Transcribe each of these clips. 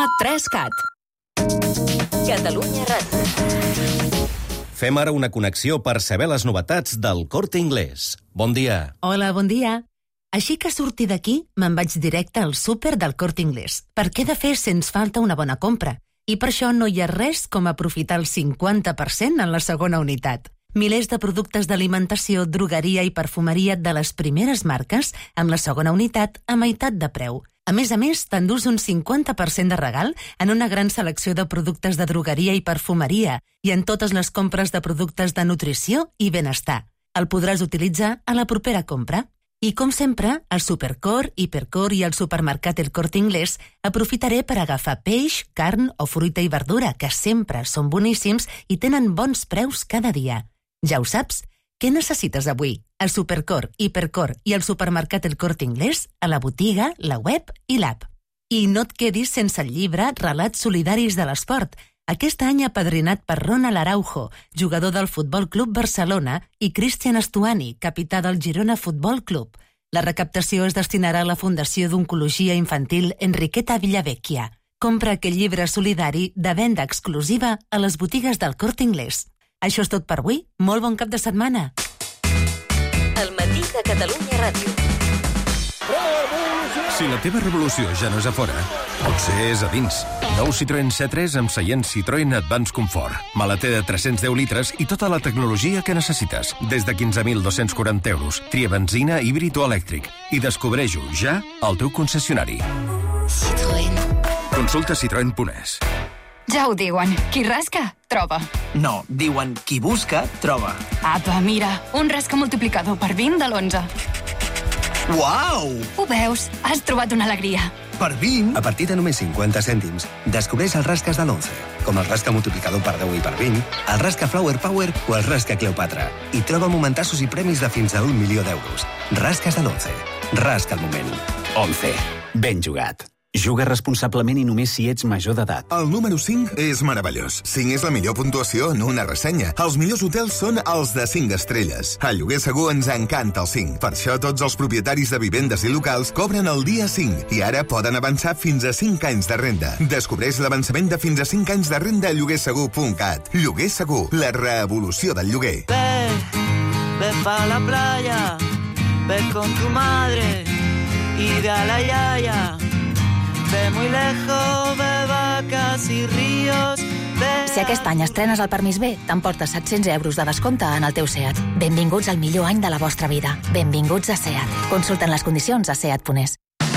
3CAT. Catalunya Ràdio. Fem ara una connexió per saber les novetats del Corte Inglés. Bon dia. Hola, bon dia. Així que sortir d'aquí, me'n vaig directe al súper del Corte Inglés, perquè he de fer sens falta una bona compra. I per això no hi ha res com aprofitar el 50% en la segona unitat. Milers de productes d'alimentació, drogueria i perfumeria de les primeres marques amb la segona unitat a meitat de preu. A més, t'endús un 50% de regal en una gran selecció de productes de drogueria i perfumeria i en totes les compres de productes de nutrició i benestar. El podràs utilitzar a la propera compra. I, com sempre, al Supercor, Hipercor i al supermercat El Corte Inglés aprofitaré per agafar peix, carn o fruita i verdura, que sempre són boníssims i tenen bons preus cada dia. Ja ho saps? Què necessites avui? Al Supercor, Hipercor i al supermercat El Corte Inglés, a la botiga, la web i l'app. I no et quedis sense el llibre Relats solidaris de l'esport, aquest any apadrinat per Ronald Araujo, jugador del Futbol Club Barcelona, i Cristian Estuani, capità del Girona Futbol Club. La recaptació es destinarà a la Fundació d'Oncologia Infantil Enriqueta Villavecchia. Compra aquest llibre solidari de venda exclusiva a les botigues del Corte Inglés. Això és tot per avui. Molt bon cap de setmana. El matí de Catalunya Ràdio. Si la teva revolució ja no és a fora, potser és a dins. Nou Citroën C3 amb seient Citroën Advance Comfort. Maleter de 310 litres i tota la tecnologia que necessites. Des de 15.240 euros. Tria benzina, híbrid o elèctric. I descobreix-ho ja al teu concessionari. Citroën. Consulta citroen.es. Ja ho diuen, qui rasca, troba. No, diuen qui busca, troba. Apa, mira, un rasca multiplicador per 20 de l'11. Uau! Ho veus? Has trobat una alegria. Per 20? A partir de només 50 cèntims, descobreix els rasques de l'11, com el rasca multiplicador per 10 i per 20, el rasca Flower Power o el rasca Cleopatra. I troba momentassos i premis de fins a 1 milió d'euros. Rasques de l'11. Rasca el moment. 11. Ben jugat. Juga responsablement i només si ets major d'edat. El número 5 és meravellós. 5 és la millor puntuació en una ressenya. Els millors hotels són els de 5 estrelles. A Lloguer Segur ens encanta el 5. Per això tots els propietaris de vivendes i locals cobren el dia 5 i ara poden avançar fins a 5 anys de renda. Descobreix l'avançament de fins a 5 anys de renda a lloguersegur.cat. Lloguer Segur, la revolució del lloguer. Ve pa la playa, ve con tu madre y ve a la yaya. Ve muy lejos, ve vacas y ríos, ve... Si aquest any estrenes el Permís B, t'emportes 700 euros de descompte en el teu SEAT. Benvinguts al millor any de la vostra vida. Benvinguts a SEAT. Consulten les condicions a seat.es.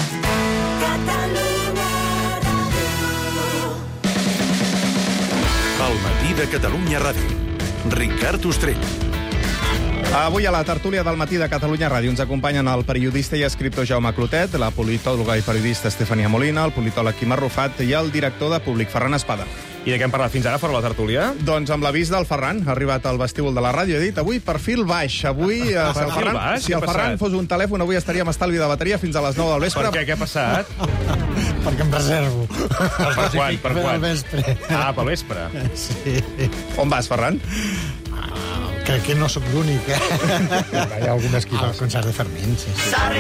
El matí de Catalunya Ràdio. Ricard Ostrell. Avui a la tertúlia del matí de Catalunya Ràdio ens acompanyen el periodista i escriptor Jaume Clotet, la politòloga i periodista Estefania Molina, el politòleg Quim Arrufat i el director de Públic, Ferran Espada. I de què hem parlat fins ara fora la tertúlia? Doncs amb l'avís del Ferran, ha arribat al vestíbul de la ràdio i ha dit avui perfil baix. Avui, si el Ferran fos un telèfon, avui estaríem a estalvi de bateria fins a les 9 del vespre. Per què? Què ha passat? Perquè em reservo. Per quan? Per quan? Pel vespre. Ah, pel vespre. Sí. On vas, Ferran? Crec que no sóc l'únic, Hi ha algun esquí. Al concert de Fermín, sí.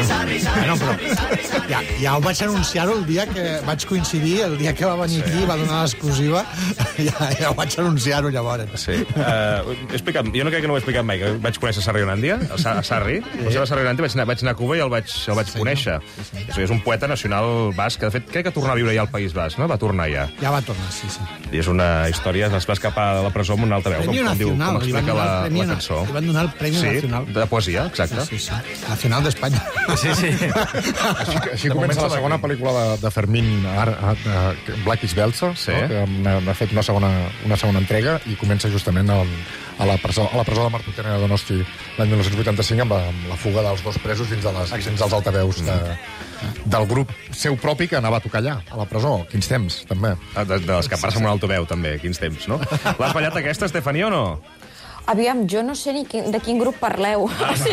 Ja ho vaig anunciar-ho el dia que vaig coincidir, el dia que va venir aquí, va donar l'exclusiva, ja ho vaig anunciar-ho llavors. Sí. Jo no crec que no ho he explicat mai, que vaig conèixer Sarri Onandia, a Sarri. A Sarri Onandia vaig anar a Cuba i el vaig conèixer. És un poeta nacional basc, que de fet crec que tornar a viure ja al País Basc, no? Va tornar ja. Ja va tornar, sí. I és una història, es va escapar de la presó amb una altra veu, com explica la cançó. Li van donar el Premi Nacional. Sí, de poesia, exacte. Sí. Nacional d'Espanya. Sí. Així comença la segona pel·lícula de Fermín, Black is Belsa, que n'ha fet una segona entrega i comença justament a la presó de Martorell de Donosti l'any 1985 amb la fuga dels dos presos dins dels altaveus del grup seu propi que anava a tocar allà, a la presó. Quins temps, també. D'escapar-se amb un altaveu, també. Quins temps, no? L'has ballat aquesta, Estefania, o no? Aviam, jo no sé ni de quin grup parleu.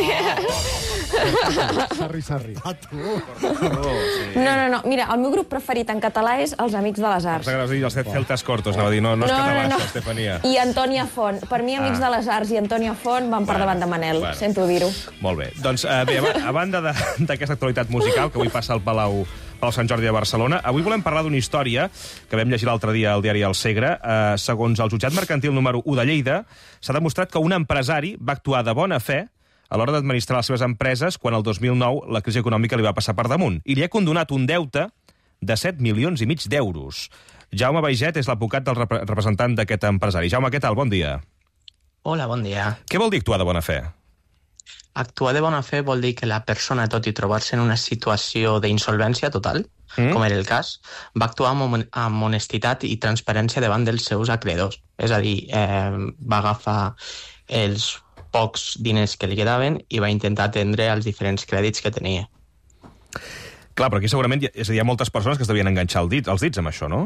Sarri. Ah, tu? No. Mira, el meu grup preferit en català és Els Amics de les Arts. T'agrada dir els Celtas Cortos, anava a dir. No és català, això, Estefania. I Antònia Font. Per mi, Amics de les Arts i Antònia Font van per davant de Manel. Sento dir-ho. Molt bé. Doncs, bé, a banda d'aquesta actualitat musical, que avui passa al Palau pel Sant Jordi de Barcelona. Avui volem parlar d'una història que vam llegir l'altre dia al diari El Segre. Segons el jutjat mercantil número 1 de Lleida, s'ha demostrat que un empresari va actuar de bona fe a l'hora d'administrar les seves empreses quan el 2009 la crisi econòmica li va passar per damunt. I li ha condonat un deute de 7,5 milions d'euros. Jaume Baiget és l'advocat del representant d'aquest empresari. Jaume, què tal? Bon dia. Hola, bon dia. Què vol dir actuar de bona fe? Actuar de bona fe vol dir que la persona, tot i trobar-se en una situació d'insolvència total, com era el cas, va actuar amb honestitat i transparència davant dels seus acreedors. És a dir, va agafar els pocs diners que li quedaven i va intentar atendre els diferents crèdits que tenia. Clar, però aquí segurament hi ha moltes persones que es devien enganxar els dits amb això, no?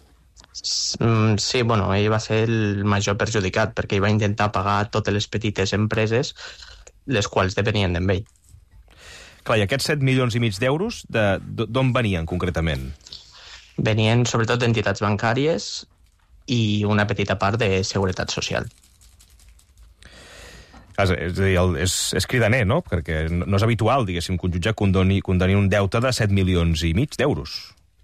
Sí, bueno, ell va ser el major perjudicat perquè ell va intentar pagar totes les petites empreses les quals depenien d'ell. Clar, i aquests 7,5 milions d'euros d'on venien concretament? Venien sobretot d'entitats bancàries i una petita part de seguretat social. És a dir, és cridaner, no? Perquè no és habitual, diguéssim, que un jutge condoni un deute de 7,5 milions d'euros.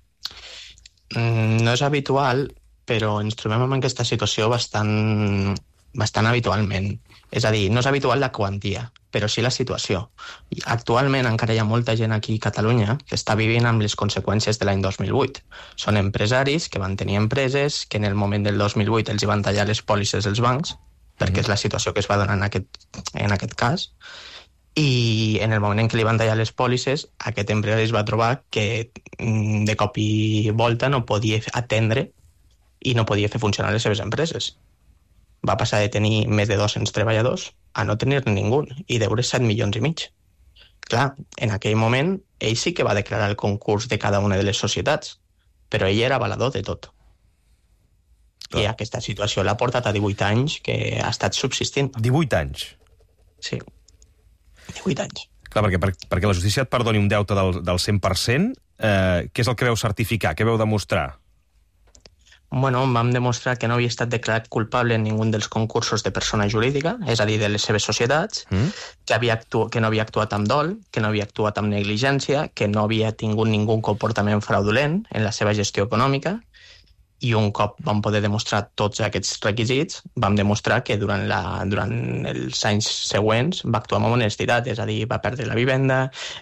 No és habitual, però ens trobem en aquesta situació bastant habitualment. És a dir, no és habitual la quantia, però sí la situació. Actualment encara hi ha molta gent aquí a Catalunya que està vivint amb les conseqüències de l'any 2008. Són empresaris que van tenir empreses que en el moment del 2008 els van tallar les pòlisses dels bancs, perquè és la situació que es va donar en aquest cas, i en el moment en què li van tallar les pòlisses, aquest empresari es va trobar que de cop i volta no podia atendre i no podia fer funcionar les seves empreses. Va passar de tenir més de 200 treballadors a no tenir ningú i deure 7,5 milions. Clar, en aquell moment, ell sí que va declarar el concurs de cada una de les societats, però ell era avalador de tot. Clar. I aquesta situació l'ha portat a 18 anys que ha estat subsistint. 18 anys? Sí, 18 anys. Clar, perquè la justícia et perdoni un deute del 100%, què és el que veu certificar? Què veu demostrar? Bueno, vam demostrar que no havia estat declarat culpable en ningú dels concursos de persona jurídica, és a dir, de les seves societats, que no havia actuat amb dol, que no havia actuat amb negligència, que no havia tingut ningú comportament fraudulent en la seva gestió econòmica, i un cop vam poder demostrar tots aquests requisits, vam demostrar que durant els anys següents va actuar amb honestitat, és a dir, va perdre la vivenda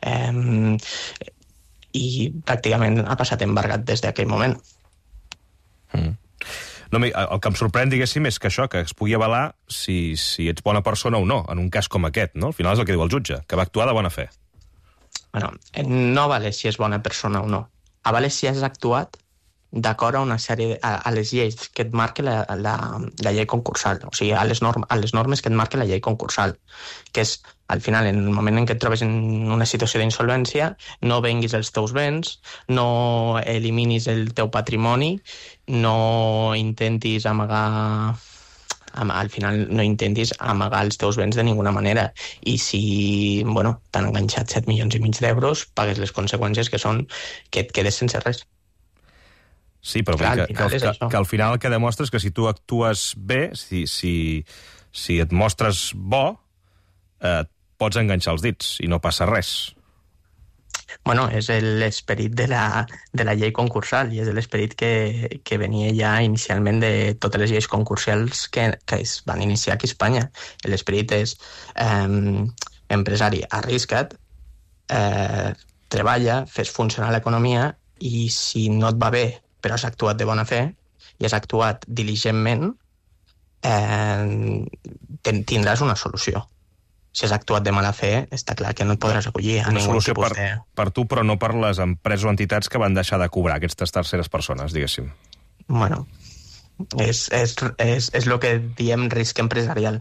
i pràcticament ha passat embargat des d'aquell moment. No, el que em sorprèn, diguéssim, és que això, que es pugui avalar si ets bona persona o no, en un cas com aquest, no? Al final és el que diu el jutge, que va actuar de bona fe. Bueno, no vale si és bona persona o no. Vale si has actuat d'acord a una sèrie a les lleis que et marca la llei concursal, o sigui, a les normes que et marca la llei concursal, que és, al final, en el moment en què et trobes en una situació d'insolvència, no venguis els teus béns, no eliminis el teu patrimoni, no intentis amagar... Al final no intentis amagar els teus béns de ninguna manera. I si, bueno, t'han enganxat 7,5 milions d'euros, pagues les conseqüències que són que et quedes sense res. Sí, però clar, que al final el que demostres que si tu actues bé, si et mostres bo, pots enganxar els dits i no passa res. Bueno, és l'esperit de la llei concursal i és l'esperit que venia ja inicialment de totes les lleis concursals que es van iniciar aquí a Espanya. L'esperit és empresari, arrisca't, treballa, fes funcionar l'economia i si no et va bé però has actuat de bona fe i has actuat diligentment, tindràs una solució. Si has actuat de mala fe, està clar que no et podràs acollir a ningú tipus de... Una solució per tu, però no per les empreses o entitats que van deixar de cobrar aquestes terceres persones, diguéssim. Bueno, és el que diem risc empresarial.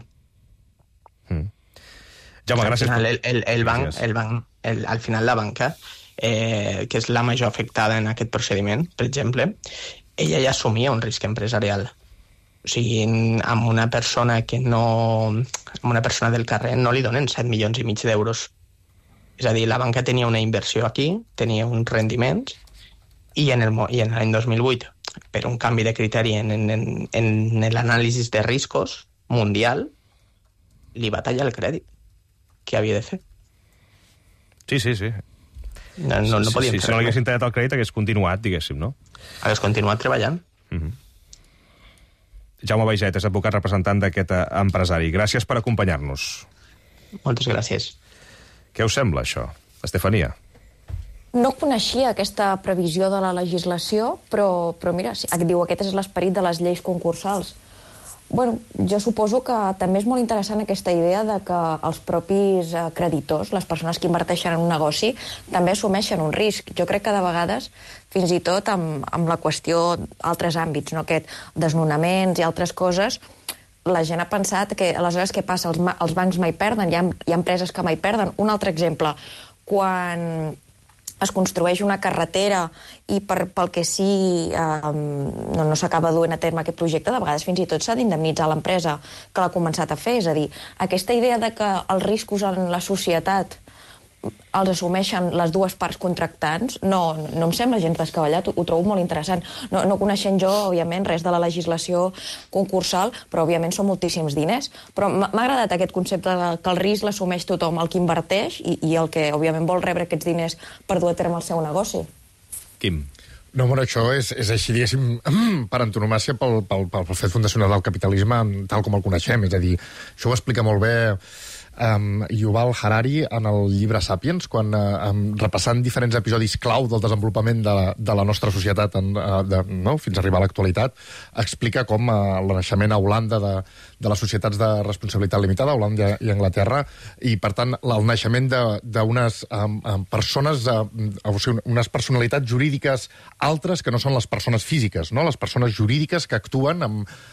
Jaume, gràcies. Al final la banca, que és la major afectada en aquest procediment, per exemple, ella ja assumia un risc empresarial. O sigui, amb una persona amb una persona del carrer no li donen 7,5 milions d'euros. És a dir, la banca tenia una inversió aquí, tenia uns rendiments, i en l'any 2008, per un canvi de criteri en l'anàlisi de riscos mundial, li va tallar el crèdit que havia de fer. Sí. No podíem fer si no l'haguessin tallat el crèdit, hagués continuat, diguéssim, no? Hagués continuat treballant. Jaume Baiget és advocat representant d'aquest empresari. Gràcies per acompanyar-nos. Moltes gràcies. Què us sembla, això, Estefania? No coneixia aquesta previsió de la legislació, però mira, diu, aquest és l'esperit de les lleis concursals. Bueno, jo suposo que també és molt interessant aquesta idea de que els propis creditors, les persones que inverteixen en un negoci, també assumeixen un risc. Jo crec que de vegades, fins i tot amb la qüestió d'altres àmbits, no? Aquest desnonaments i altres coses, la gent ha pensat que aleshores què passa? Els bancs mai perden, hi ha empreses que mai perden. Un altre exemple, quan es construeix una carretera i pel que sí no s'acaba duent a terme aquest projecte, de vegades fins i tot s'ha d'indemnitzar l'empresa que l'ha començat a fer. És a dir, aquesta idea de que els riscos en la societat els assumeixen les dues parts contractants, no em sembla gens descabellat, ho trobo molt interessant. No coneixent jo, òbviament, res de la legislació concursal, però, òbviament, són moltíssims diners. Però m'ha agradat aquest concepte que el risc l'assumeix tothom, el que inverteix i el que, òbviament, vol rebre aquests diners per dur a terme el seu negoci. Quim? No, bueno, això és així, diguéssim, per antonomàcia pel fet fundacional del capitalisme tal com el coneixem. És a dir, això ho explica molt bé Yuval Harari en el llibre Sapiens, quan repassant diferents episodis clau del desenvolupament de la nostra societat fins a arribar a l'actualitat, explica com el naixement a Holanda de les societats de responsabilitat limitada, Holanda i Anglaterra, i per tant el naixement d'unes persones, o sigui, unes personalitats jurídiques altres que no són les persones físiques, no? Les persones jurídiques que actuen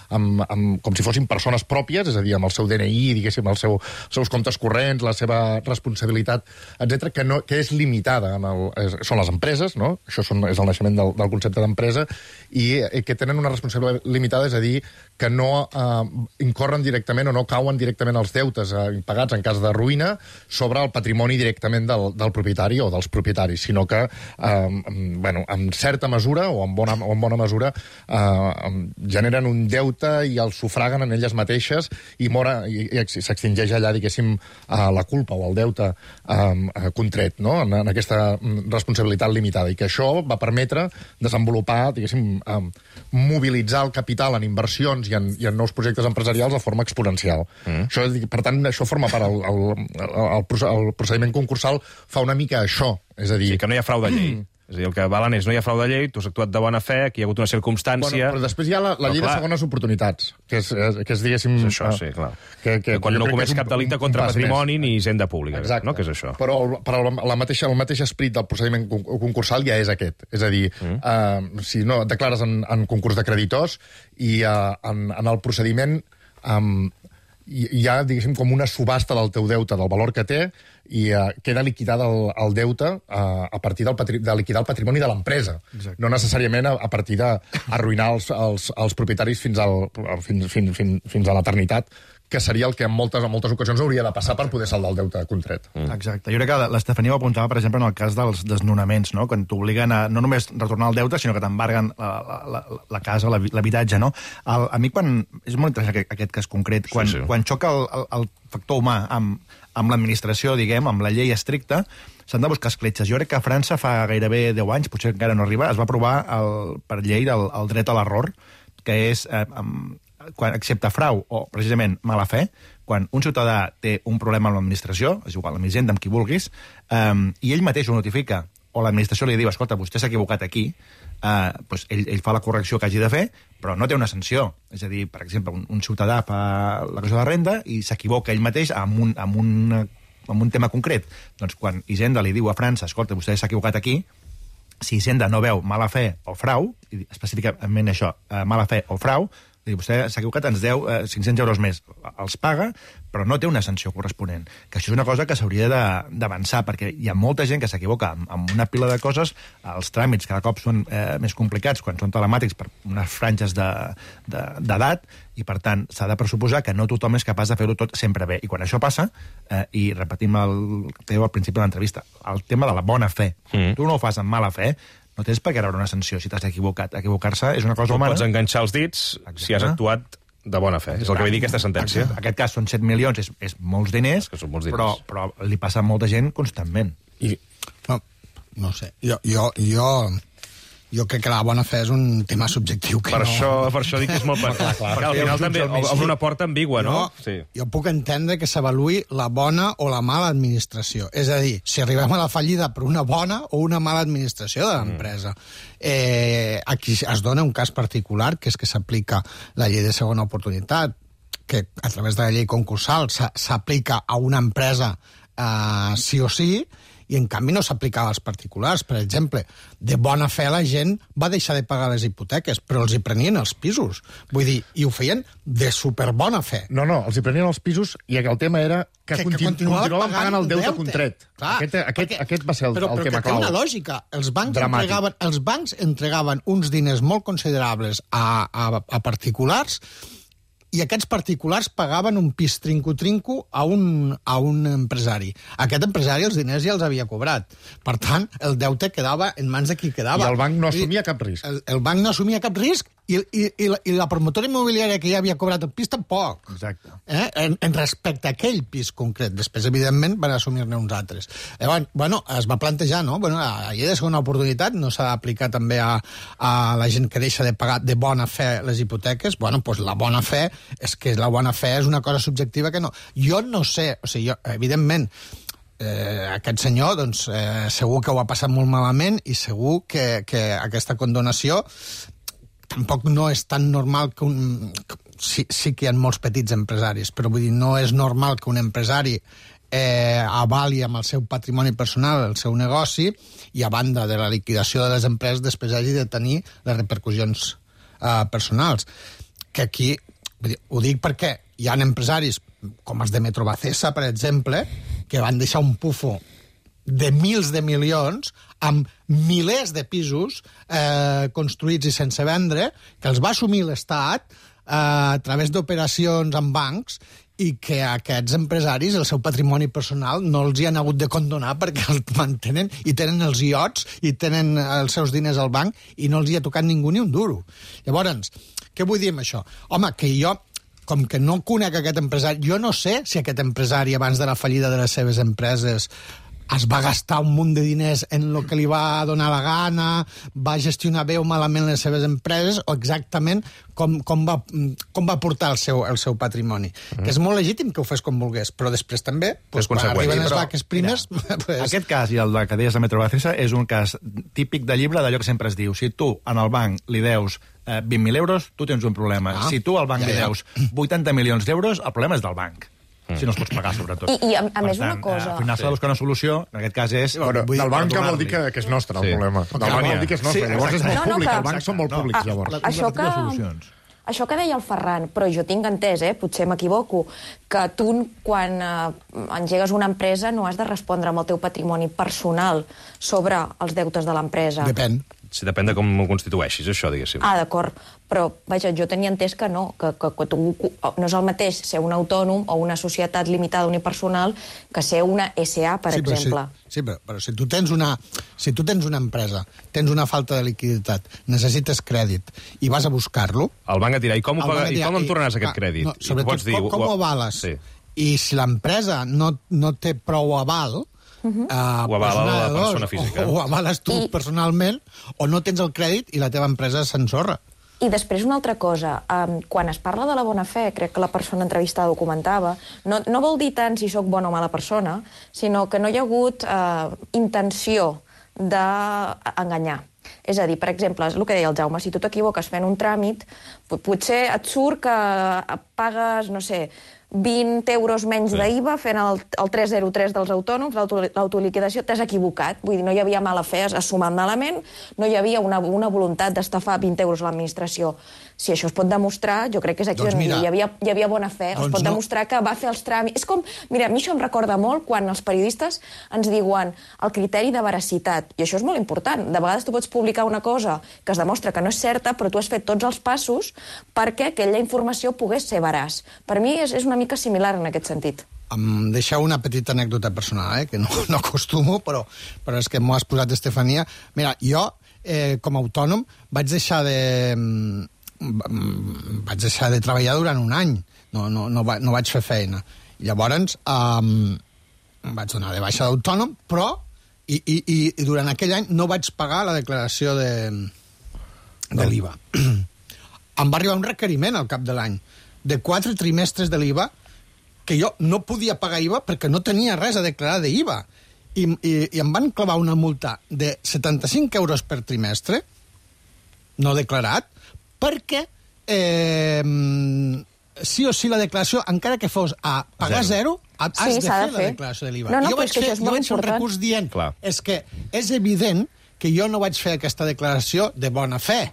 com si fossin persones pròpies, és a dir, amb el seu DNI, diguéssim, els seus comptes corrents, la seva responsabilitat, etc., que és limitada. Són les empreses, no? Això és el naixement del concepte d'empresa, i que tenen una responsabilitat limitada, és a dir, que no incorren directament o no cauen directament els deutes impagats en cas de ruïna sobre el patrimoni directament del propietari o dels propietaris, sinó que, en certa mesura o en bona mesura generen un deute i el sufraguen en elles mateixes i s'extingeix allà, diguéssim, la culpa o el deute contret, no? En aquesta responsabilitat limitada, i que això va permetre desenvolupar, diguéssim, mobilitzar el capital en inversions i en nous projectes empresarials de forma exponencial. Per tant, això forma part, el procediment concursal fa una mica això, és a dir... Sí, que no hi ha frau de llei. És a dir, el que valen és no hi ha frau de llei, tu has actuat de bona fe, aquí hi ha hagut una circumstància... Però després hi ha la llei de segones oportunitats, que és diguéssim... És això, sí, clar. Que quan no comets cap delicte contra patrimoni ni hisenda pública. Exacte. No? Que és això. Però el mateix esperit del procediment concursal ja és aquest. És a dir, si no declares en concurs de creditors i en el procediment hi ha, diguéssim, com una subhasta del teu deute, del valor que té, i queda liquidat el deute a partir de liquidar el patrimoni de l'empresa. No necessàriament a partir d'arruïnar els propietaris fins a l'eternitat, que seria el que en moltes ocasions hauria de passar per poder saldar el deute contret. Exacte. Jo crec que l'Estefania ho apuntava, per exemple, en el cas dels desnonaments, no? Quan t'obliguen a no només retornar el deute, sinó que t'embarguen la casa, l'habitatge, no? A mi, és molt interessant aquest cas concret, quan xoca el factor humà amb l'administració, diguem, amb la llei estricta, s'han de buscar escletxes. Jo crec que a França fa gairebé 10 anys, potser encara no arriba, es va aprovar per llei el dret a l'error, que és, excepte frau o, precisament, mala fe, quan un ciutadà té un problema amb l'administració, és igual, amb Hisenda, amb qui vulguis, i ell mateix ho notifica, o l'administració li diu, escolta, vostè s'ha equivocat aquí, doncs ell fa la correcció que hagi de fer, però no té una sanció. És a dir, per exemple, un ciutadà fa la cosa de renda i s'equivoca ell mateix amb un tema concret. Doncs quan Hisenda li diu a França, escolta, vostè s'ha equivocat aquí, si Hisenda no veu mala fe o frau, específicament això, mala fe o frau, vostè s'ha equivocat, ens deu 500 euros més. Els paga, però no té una sanció corresponent. Que això és una cosa que s'hauria d'avançar, perquè hi ha molta gent que s'equivoca amb una pila de coses, els tràmits cada cop són més complicats quan són telemàtics per unes franges d'edat, i per tant s'ha de pressuposar que no tothom és capaç de fer-ho tot sempre bé. I quan això passa, i repetim el que diu al principi de l'entrevista, el tema de la bona fe. Tu no ho fas amb mala fe, no tens per què rebre una sanció si t'has equivocat. Equivocar-se és una cosa humana. Pots enganxar els dits si has actuat de bona fe. És el que ve dir aquesta sentència. En aquest cas són 7 milions, és molts diners, però li passa a molta gent constantment. No sé. Jo crec que la bona fe és un tema subjectiu. Que per això dic que és molt... Perquè al final també obre una porta ambigua, no? Jo puc entendre que s'avaluï la bona o la mala administració. És a dir, si arribem a la fallida per una bona o una mala administració de l'empresa. Aquí es dona un cas particular, que és que s'aplica la llei de segona oportunitat, que a través de la llei concursal s'aplica a una empresa sí o sí, i en canvi no s'aplicava als particulars. Per exemple, de bona fe la gent va deixar de pagar les hipoteques, però els hi prenien els pisos. Vull dir, i ho feien de superbona fe. No, els hi prenien els pisos i el tema era que continuaven pagant el deute contret. Aquest va ser el tema clau. Però té una lògica. Els bancs entregaven uns diners molt considerables a particulars, i aquests particulars pagaven un pis trinco-trinco a un empresari. Aquest empresari els diners ja els havia cobrat. Per tant, el deute quedava en mans de qui quedava. I el banc no assumia cap risc. El banc no assumia cap risc i la promotora immobiliària que ja havia cobrat el pis tampoc. Exacte. En respecte a aquell pis concret. Després, evidentment, van assumir-ne uns altres. Bueno, es va plantejar, no? Bueno, la llei de segona oportunitat no s'ha d'aplicar també a la gent que deixa de pagar de bona fe les hipoteques. Bueno, doncs la bona fe és que la bona fe és una cosa subjectiva que no... Jo no sé, o sigui, evidentment, aquest senyor, doncs, segur que ho ha passat molt malament i segur que aquesta condonació tampoc no és tan normal que sí que hi ha molts petits empresaris, però vull dir, no és normal que un empresari avali amb el seu patrimoni personal el seu negoci i a banda de la liquidació de les empreses després hagi de tenir les repercussions personals. Que aquí, ho dic perquè hi ha empresaris com els de Metrobacesa, per exemple, que van deixar un pufo de mils de milions amb milers de pisos construïts i sense vendre, que els va assumir l'Estat a través d'operacions amb bancs i que aquests empresaris, el seu patrimoni personal, no els hi han hagut de condonar perquè el mantenen i tenen els iots i tenen els seus diners al banc i no els hi ha tocat ningú ni un duro. Llavors, què vull dir amb això? Home, que jo, com que no conec aquest empresari, jo no sé si aquest empresari, abans de la fallida de les seves empreses, es va gastar un munt de diners en el que li va donar la gana, va gestionar bé o malament les seves empreses, o exactament com va portar el seu patrimoni. Que és molt legítim que ho fes com volgués, però després també, quan arriben les vaques primes... Aquest cas i el que deies de Metrobacesa és un cas típic de llibre d'allò que sempre es diu. Si tu en el banc li deus 20.000 euros, tu tens un problema. Si tu al banc li deus 80 milions d'euros, el problema és del banc. Si no els pots pagar, sobretot. I a més una cosa... Al final s'ha de buscar una solució, en aquest cas és... Del banc vol dir que és nostre, el problema. Del banc vol dir que és nostre, llavors és molt públic. Els bancs són molt públics, llavors. Això que deia el Ferran, però jo tinc entès, potser m'equivoco, que tu, quan engegues una empresa, no has de respondre amb el teu patrimoni personal sobre els deutes de l'empresa. Depèn. Sí, depèn de com ho constitueixis, això, diguéssim. D'acord. Però, vaja, jo tenia entès que no, que tu no és el mateix ser un autònom o una societat limitada unipersonal que ser una SA, per exemple. Sí, però si tu tens una empresa, tens una falta de liquiditat, necessites crèdit i vas a buscar-lo... El banc et dirà, i com em tornaràs aquest crèdit? No, sobretot, com ho avales? Sí. I si l'empresa no té prou aval... ho avala la persona física. O avales tu personalment, o no tens el crèdit i la teva empresa s'ensorra. I després una altra cosa, quan es parla de la bona fe, crec que la persona entrevistada ho comentava, no vol dir tant si sóc bona o mala persona, sinó que no hi ha hagut intenció d'enganyar. És a dir, per exemple, és el que deia el Jaume, si tu t'equivoques fent un tràmit, potser et surt que pagues, no sé, 20 euros menys d'IVA fent el 303 dels autònoms, l'autoliquidació, t'has equivocat. Vull dir, no hi havia mala fe, has sumat malament, no hi havia una voluntat d'estafar 20 euros a l'administració. Si això es pot demostrar, jo crec que és aquí on hi havia bona fe, es pot demostrar que va fer els tràmits... És com, mira, a mi això em recorda molt quan els periodistes ens diuen el criteri de veracitat, i això és molt important. De vegades tu pots publicar una cosa que es demostra que no és certa, però tu has fet tots els passos perquè aquella informació pogués ser veraç. Per mi és una mica similar en aquest sentit. Em deixeu una petita anècdota personal, que no acostumo, però és que m'ho has posat, Estefania. Mira, jo, com a autònom, vaig deixar de treballar durant un any. No vaig fer feina. Llavors, em vaig donar de baixa d'autònom, però I durant aquell any no vaig pagar la declaració de l'IVA. Em va arribar un requeriment al cap de l'any de 4 trimestres de l'IVA que jo no podia pagar IVA perquè no tenia res a declarar d'IVA. I em van clavar una multa de 75 euros per trimestre, no declarat, perquè sí o sí la declaració, encara que fos a pagar zero, has de fer la declaració de l'IVA. Jo vaig fer un recurs dient és que és evident que jo no vaig fer aquesta declaració de bona fe.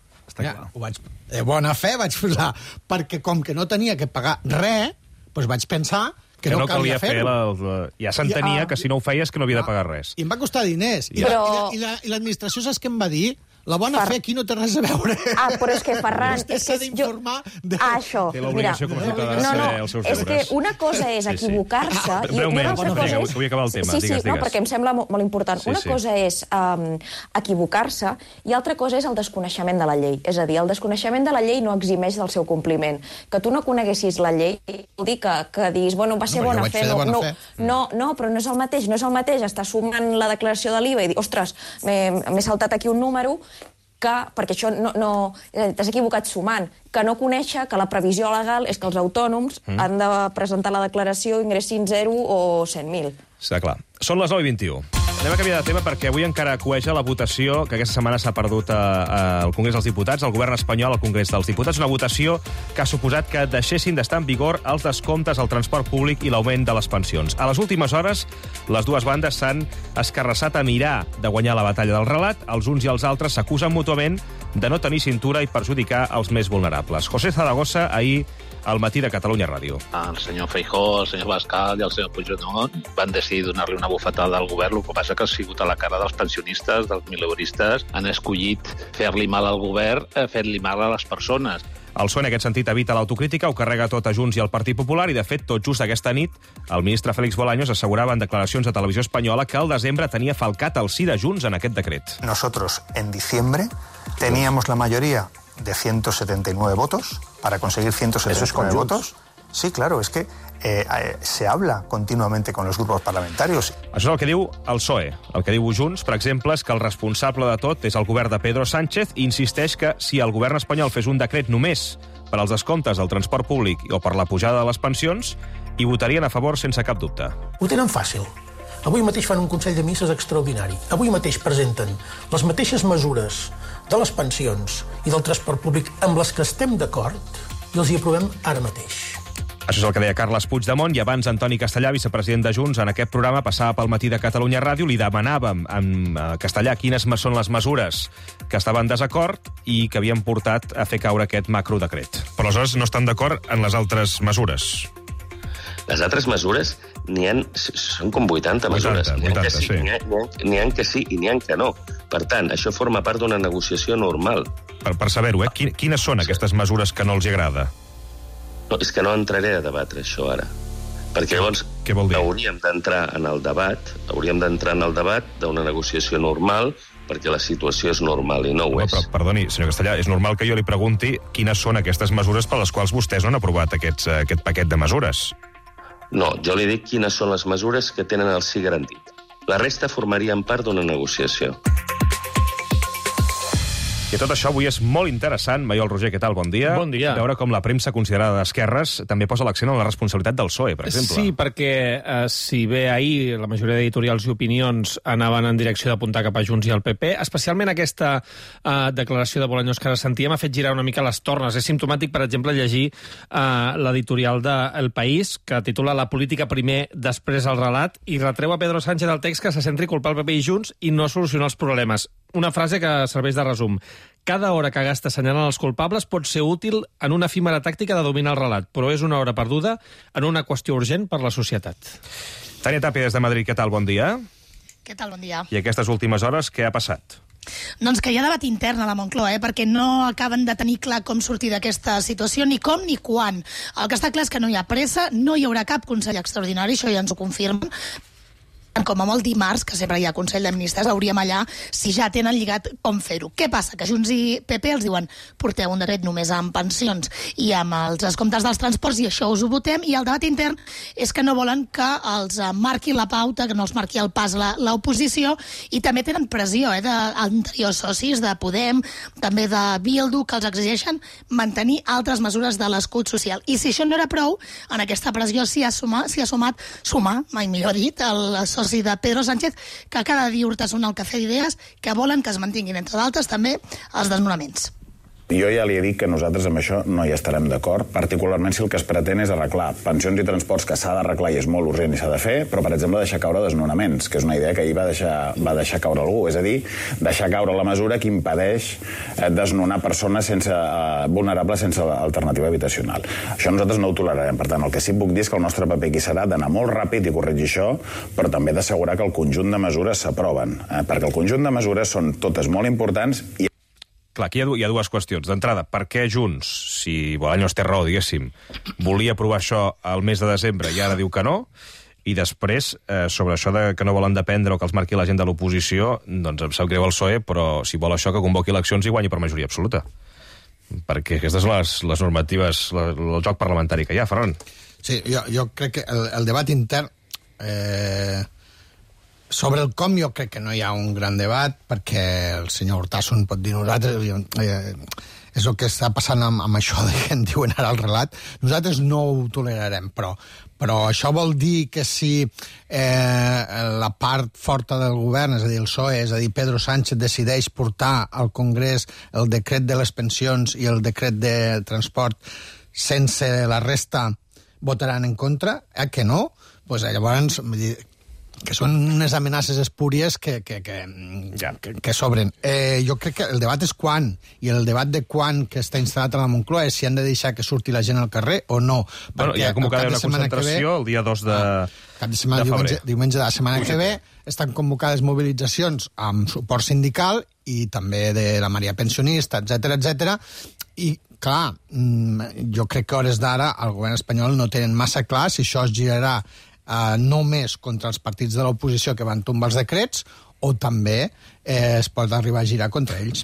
De bona fe vaig posar, perquè com que no tenia que pagar res, doncs vaig pensar que no calia fer-ho. Ja s'entenia que si no ho feies que no havia de pagar res. I em va costar diners. I l'administració saps què em va dir? La bona fe aquí no té res a veure. Però és que, Ferran... S'ha d'informar de... Això, té l'obligació com a ciutadà de saber els seus deures. És que una cosa és equivocar-se... Breument, vull acabar el tema. Sí, perquè em sembla molt important. Una cosa és equivocar-se i altra cosa és el desconeixement de la llei. És a dir, el desconeixement de la llei no eximeix del seu compliment. Que tu no coneguessis la llei vol dir que diguis, bueno, va ser bona fe. No, però no és el mateix. No és el mateix estar sumant la declaració de l'IVA i dir, ostres, m'he saltat aquí un número, perquè això no t'has equivocat sumant, que no conèixer que la previsió legal és que els autònoms han de presentar la declaració ingressin 0 o 100.000. Està clar. Són les 9:21. Anem a canviar de tema perquè avui encara cueja la votació que aquesta setmana s'ha perdut al Congrés dels Diputats, al govern espanyol al Congrés dels Diputats, una votació que ha suposat que deixessin d'estar en vigor els descomptes al transport públic i l'augment de les pensions. A les últimes hores, les dues bandes s'han escarrassat a mirar de guanyar la batalla del relat. Els uns i els altres s'acusen mútuament de no tenir cintura i perjudicar els més vulnerables. José Zaragoza, ahir, al Matí de Catalunya Ràdio. El senyor Feijóo, el senyor Bascal i el senyor Puigdemont van decidir donar-li una bufetada al govern. El que passa que ha sigut a la cara dels pensionistes, dels mileuristes. Han escollit fer-li mal al govern, fer-li mal a les persones. El PSOE, en aquest sentit, evita l'autocrítica, ho carrega tot a Junts i al Partit Popular, i, de fet, tot just aquesta nit, el ministre Félix Bolaños assegurava en declaracions a Televisió Espanyola que al desembre tenia falcat el sí de Junts en aquest decret. Nosotros, en diciembre, teníamos la mayoría de 179 votos para conseguir 179 votos. Sí, claro, es que se habla continuamente con los grupos parlamentarios. Això és el que diu el PSOE. El que diu Junts, per exemple, és que el responsable de tot és el govern de Pedro Sánchez i insisteix que si el govern espanyol fes un decret només per als descomptes del transport públic o per la pujada de les pensions, hi votarien a favor sense cap dubte. Ho tenen fàcil. Avui mateix fan un Consell de Ministres extraordinari. Avui mateix presenten les mateixes mesures de les pensions i del transport públic amb les que estem d'acord i els hi aprovem ara mateix. Això és el que deia Carles Puigdemont, i abans Antoni Castellà, vicepresident de Junts, en aquest programa passava pel Matí de Catalunya Ràdio, li demanàvem en castellà quines són les mesures que estaven en desacord i que havien portat a fer caure aquest macrodecret. Però aleshores no estan d'acord en les altres mesures. Les altres mesures són com 80 mesures. N'hi ha que sí i n'hi ha que no. Per tant, això forma part d'una negociació normal. Per saber-ho, quines són aquestes mesures que no els agrada? No, és que no entraré a debatre això ara. Perquè llavors hauríem d'entrar en el debat d'una negociació normal, perquè la situació és normal i no ho és. Però, perdoni, senyor Castellà, és normal que jo li pregunti quines són aquestes mesures per les quals vostès no han aprovat aquest paquet de mesures. No, jo li dic quines són les mesures que tenen el sí garantit. La resta formarien part d'una negociació. I tot això avui és molt interessant. Maiol Roger, què tal? Bon dia. Bon dia. Veure com la premsa considerada d'esquerres també posa l'accent en la responsabilitat del PSOE, per exemple. Sí, perquè si bé ahir la majoria d'editorials i opinions anaven en direcció d'apuntar cap a Junts i al PP, especialment aquesta declaració de Bolaños que ara sentíem ha fet girar una mica les tornes. És simptomàtic, per exemple, llegir l'editorial de El País, que titula La política primer, després el relat, i retreu a Pedro Sánchez el text que se centri culpar el PP i Junts i no solucionar els problemes. Una frase que serveix de resum. Cada hora que gasta assenyalant els culpables pot ser útil en una efímera tàctica de dominar el relat, però és una hora perduda en una qüestió urgent per la societat. Tània Tapia, des de Madrid, què tal? Bon dia. Què tal? Bon dia. I aquestes últimes hores, què ha passat? Doncs que hi ha debat intern a la Moncloa, perquè no acaben de tenir clar com sortir d'aquesta situació, ni com ni quan. El que està clar és que no hi ha pressa, no hi haurà cap Consell Extraordinari, això ja ens ho confirmen, com a molt dimarts, que sempre hi ha Consell de Ministres, hauríem allà si ja tenen lligat com fer-ho. Què passa? Que Junts i PP els diuen porteu un decret només amb pensions i amb els descomptes dels transports i això us ho votem, i el debat intern és que no volen que els marqui la pauta, que no els marqui el pas l'oposició, i també tenen pressió d'anteriors socis de Podem, també de Bildu, que els exigeixen mantenir altres mesures de l'escut social. I si això no era prou, en aquesta pressió s'hi ha sumat, mai millor dit, el soci de Pedro Sánchez, que cada diürtes un al cafè d'idees, que volen que es mantinguin, entre d'altres, també els desnonaments. Jo ja li he dit que nosaltres amb això no hi estarem d'acord, particularment si el que es pretén és arreglar pensions i transports, que s'ha d'arreglar i és molt urgent i s'ha de fer, però, per exemple, deixar caure desnonaments, que és una idea que ahir va deixar caure algú, és a dir, deixar caure la mesura que impedeix desnonar persones vulnerables sense alternativa habitacional. Això nosaltres no ho tolerarem. Per tant, el que sí que puc dir és que el nostre paper aquí serà d'anar molt ràpid i corregir això, però també d'assegurar que el conjunt de mesures s'aproven, perquè el conjunt de mesures són totes molt importants i... Clar, aquí hi ha dues qüestions. D'entrada, per què Junts, si Bolaños té raó, diguéssim, volia aprovar això al mes de desembre i ara diu que no? I després, sobre això de que no volen dependre o que els marqui la gent de l'oposició, doncs em sap greu el PSOE, però si vol això que convoqui eleccions i guanyi per majoria absoluta. Perquè aquestes són les normatives, el joc parlamentari que hi ha, Ferran. Sí, jo crec que el debat intern... Sobre el com jo crec que no hi ha un gran debat, perquè el senyor Urtasun pot dir nosaltres... és el que està passant amb això que en diuen ara el relat. Nosaltres no ho tolerarem, però això vol dir que si la part forta del govern, és a dir, el PSOE, és a dir, Pedro Sánchez, decideix portar al Congrés el decret de les pensions i el decret de transport sense la resta, votaran en contra? Que no? Pues llavors... que són unes amenaces espúries que sobren. Jo crec que el debat és quan, i el debat de quan que està instal·lat a la Moncloa és si han de deixar que surti la gent al carrer o no. Bueno, hi ha convocada una concentració el dia 2 de febrer. Diumenge de la setmana que ve estan convocades mobilitzacions amb suport sindical i també de la Maria Pensionista, etc. I clar, jo crec que a hores d'ara el govern espanyol no tenen massa clar si això es girarà només contra els partits de l'oposició que van tombar els decrets o també es pot arribar a girar contra ells.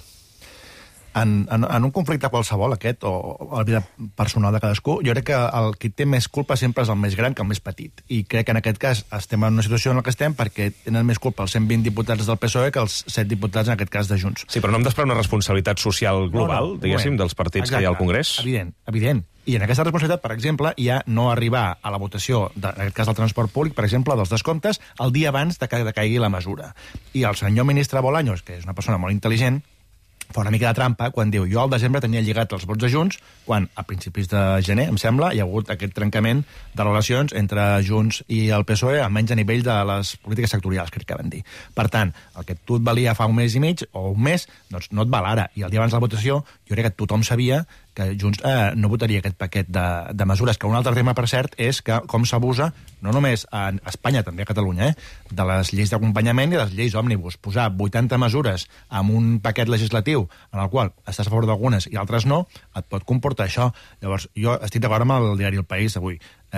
En un conflicte qualsevol, aquest, o la vida personal de cadascú, jo crec que el qui té més culpa sempre és el més gran que el més petit. I crec que en aquest cas estem en una situació en la que estem perquè tenen més culpa els 120 diputats del PSOE que els 7 diputats, en aquest cas, de Junts. Sí, però no hem d'esperar una responsabilitat social global, diguéssim, dels partits que hi ha al Congrés? Evident. I en aquesta responsabilitat, per exemple, hi ha no arribar a la votació, en aquest cas del transport públic, per exemple, dels descomptes, el dia abans de que caigui la mesura. I el senyor ministre Bolaños, que és una persona molt intel·ligent, fa una mica de trampa quan diu jo al desembre tenia lligat els vots de Junts, quan a principis de gener, em sembla, hi ha hagut aquest trencament de relacions entre Junts i el PSOE, almenys a nivell de les polítiques sectorials, crec que van dir. Per tant, el que tu et valia fa un mes i mig o un mes, doncs no et val ara. I el dia abans de la votació, jo crec que tothom sabia que Junts no votaria aquest paquet de mesures, que un altre tema, per cert, és que com s'abusa, no només a Espanya, també a Catalunya, de les lleis d'acompanyament i les lleis òmnibus. Posar 80 mesures en un paquet legislatiu en el qual estàs a favor d'algunes i altres no, et pot comportar això. Llavors, jo estic d'acord amb el diari El País d'avui.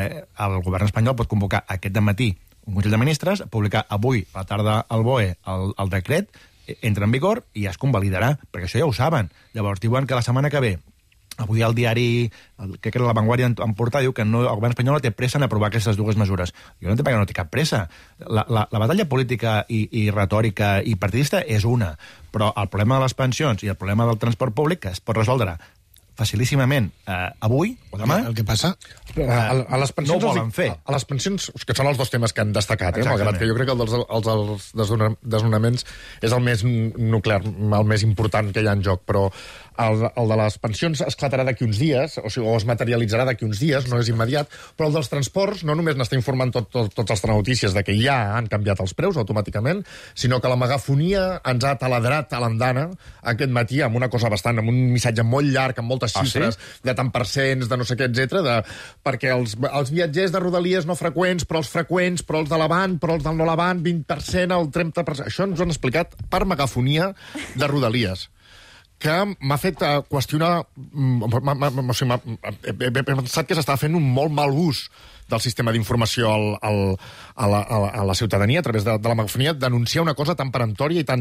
El govern espanyol pot convocar aquest dematí un Consell de Ministres, publicar avui a la tarda al BOE el decret, entra en vigor i ja es convalidarà, perquè això ja ho saben. Llavors, diuen que la setmana que ve avui el diari, crec que era La Vanguardia en portada, diu que el govern espanyol no té pressa en aprovar aquestes dues mesures. Jo no entenc perquè no té cap pressa. La batalla política i retòrica i partidista és una, però el problema de les pensions i el problema del transport públic, que es pot resoldre facilíssimament avui o demà. El que passa? A les pensions no ho volen fer. A les pensions, que són els dos temes que han destacat, malgrat que jo crec que el dels desnonaments és el més nuclear, el més important que hi ha en joc, però el de les pensions esclatarà d'aquí uns dies, o es materialitzarà d'aquí uns dies, no és immediat, però el dels transports no només n'està informant tots els telenotícies de que ja han canviat els preus automàticament, sinó que la megafonia ens ha taladrat a l'andana aquest matí amb una cosa bastant, amb un missatge molt llarg, amb moltes xifres, de tant percents, de no sé què, etc. Perquè els viatgers de Rodalies no freqüents, però els freqüents, però els de l'avant, però els del no l'avant, 20%, el 30%... Això ens ho han explicat per megafonia de Rodalies. que m'ha fet qüestionar... He pensat que s'estava fent un molt mal ús del sistema d'informació a la ciutadania a través de la megafonia, denunciar una cosa tan peremptòria i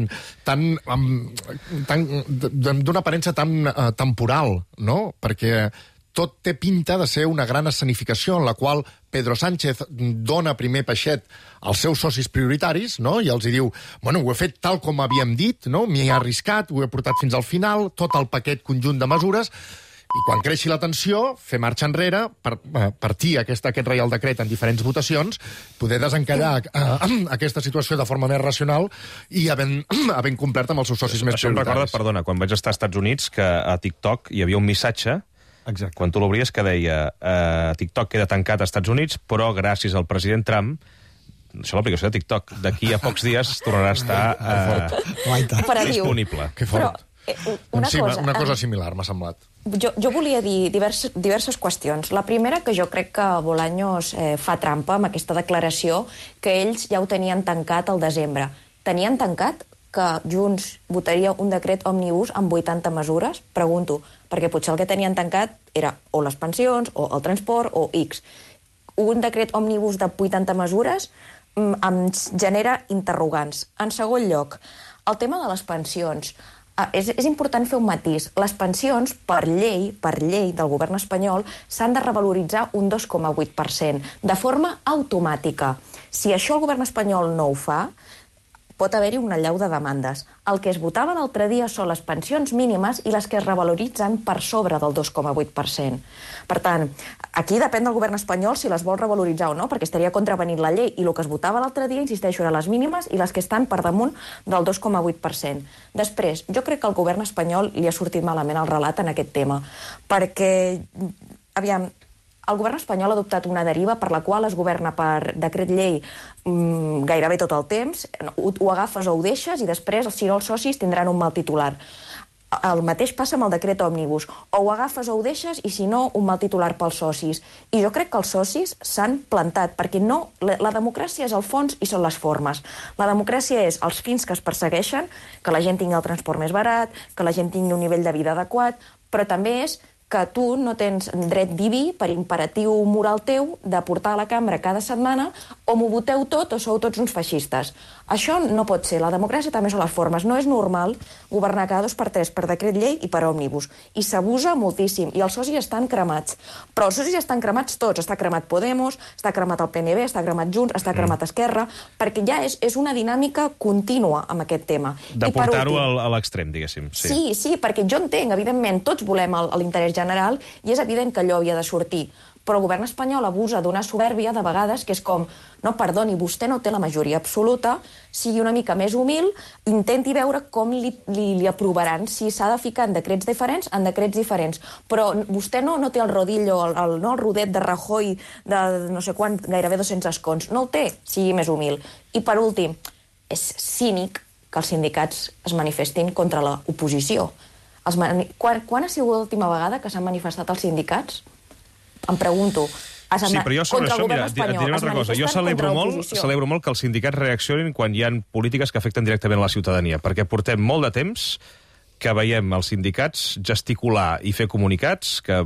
d'una aparença tan temporal, no? Perquè tot té pinta de ser una gran escenificació en la qual Pedro Sánchez dona primer peixet als seus socis prioritaris, no? I els diu, bueno, ho he fet tal com havíem dit, no? M'hi he arriscat, ho he portat fins al final, tot el paquet conjunt de mesures, i quan creixi la tensió, fer marxa enrere, per partir aquest Reial Decret en diferents votacions, poder desencallar aquesta situació de forma més racional i havent complert amb els seus socis més prioritaris. Això em recorda, perdona, quan vaig estar als Estats Units, que a TikTok hi havia un missatge. Exacte. Quan tu l'obries, que deia TikTok queda tancat als Estats Units, però gràcies al president Trump, això l'aplicació de TikTok, d'aquí a pocs dies tornarà a estar disponible. Que fort. Una cosa similar, m'ha semblat. Jo volia dir diverses qüestions. La primera, que jo crec que Bolaños fa trampa amb aquesta declaració, que ells ja ho tenien tancat al desembre. Tenien tancat que Junts votaria un decret òmnibus amb 80 mesures? Pregunto, perquè potser el que tenien tancat era o les pensions, o el transport, o X. Un decret òmnibus de 80 mesures em genera interrogants. En segon lloc, el tema de les pensions. És important fer un matís. Les pensions, per llei del govern espanyol, s'han de revaloritzar un 2,8%, de forma automàtica. Si això el govern espanyol no ho fa, pot haver-hi una allau de demandes. El que es votava l'altre dia són les pensions mínimes i les que es revaloritzen per sobre del 2,8%. Per tant, aquí depèn del govern espanyol si les vol revaloritzar o no, perquè estaria contravenint la llei, i el que es votava l'altre dia, insisteixo, eren les mínimes i les que estan per damunt del 2,8%. Després, jo crec que al govern espanyol li ha sortit malament el relat en aquest tema, perquè, aviam, el govern espanyol ha adoptat una deriva per la qual es governa per decret llei gairebé tot el temps, ho agafes o ho deixes i després, si no, els socis tindran un mal titular. El mateix passa amb el decret òmnibus. O ho agafes o ho deixes i, si no, un mal titular pels socis. I jo crec que els socis s'han plantat, perquè no, la democràcia és el fons i són les formes. La democràcia és els fins que es persegueixen, que la gent tingui el transport més barat, que la gent tingui un nivell de vida adequat, però també és que tu no tens dret diví, per imperatiu moral teu, de portar a la cambra cada setmana o m'ho voteu tot o sou tots uns feixistes. Això no pot ser. La democràcia també són les formes. No és normal governar cada 2x3 per decret llei i per òmnibus. I s'abusa moltíssim. I els socis estan cremats. Però els socis estan cremats tots. Està cremat Podemos, està cremat el PNB, està cremat Junts, està cremat Esquerra, perquè ja és una dinàmica contínua amb aquest tema. De portar-ho a l'extrem, diguéssim. Sí, perquè jo entenc, evidentment, tots volem l'interès general i és evident que allò havia de sortir. Però el govern espanyol abusa d'una supèrbia de vegades que és com, no, perdoni, vostè no té la majoria absoluta, sigui una mica més humil, intenti veure com li aprovaran, si s'ha de ficar en decrets diferents, Però vostè no té el rodillo, el rodet de Rajoy de no sé quant, gairebé 200 escons. No el té, sigui més humil. I per últim, és cínic que els sindicats es manifestin contra l'oposició. Quan ha sigut l'última vegada que s'han manifestat els sindicats? Em pregunto. Sí, però jo sobre això, mira, et diré una altra cosa. Jo celebro molt que els sindicats reaccionin quan hi ha polítiques que afecten directament a la ciutadania, perquè portem molt de temps que veiem els sindicats gesticular i fer comunicats que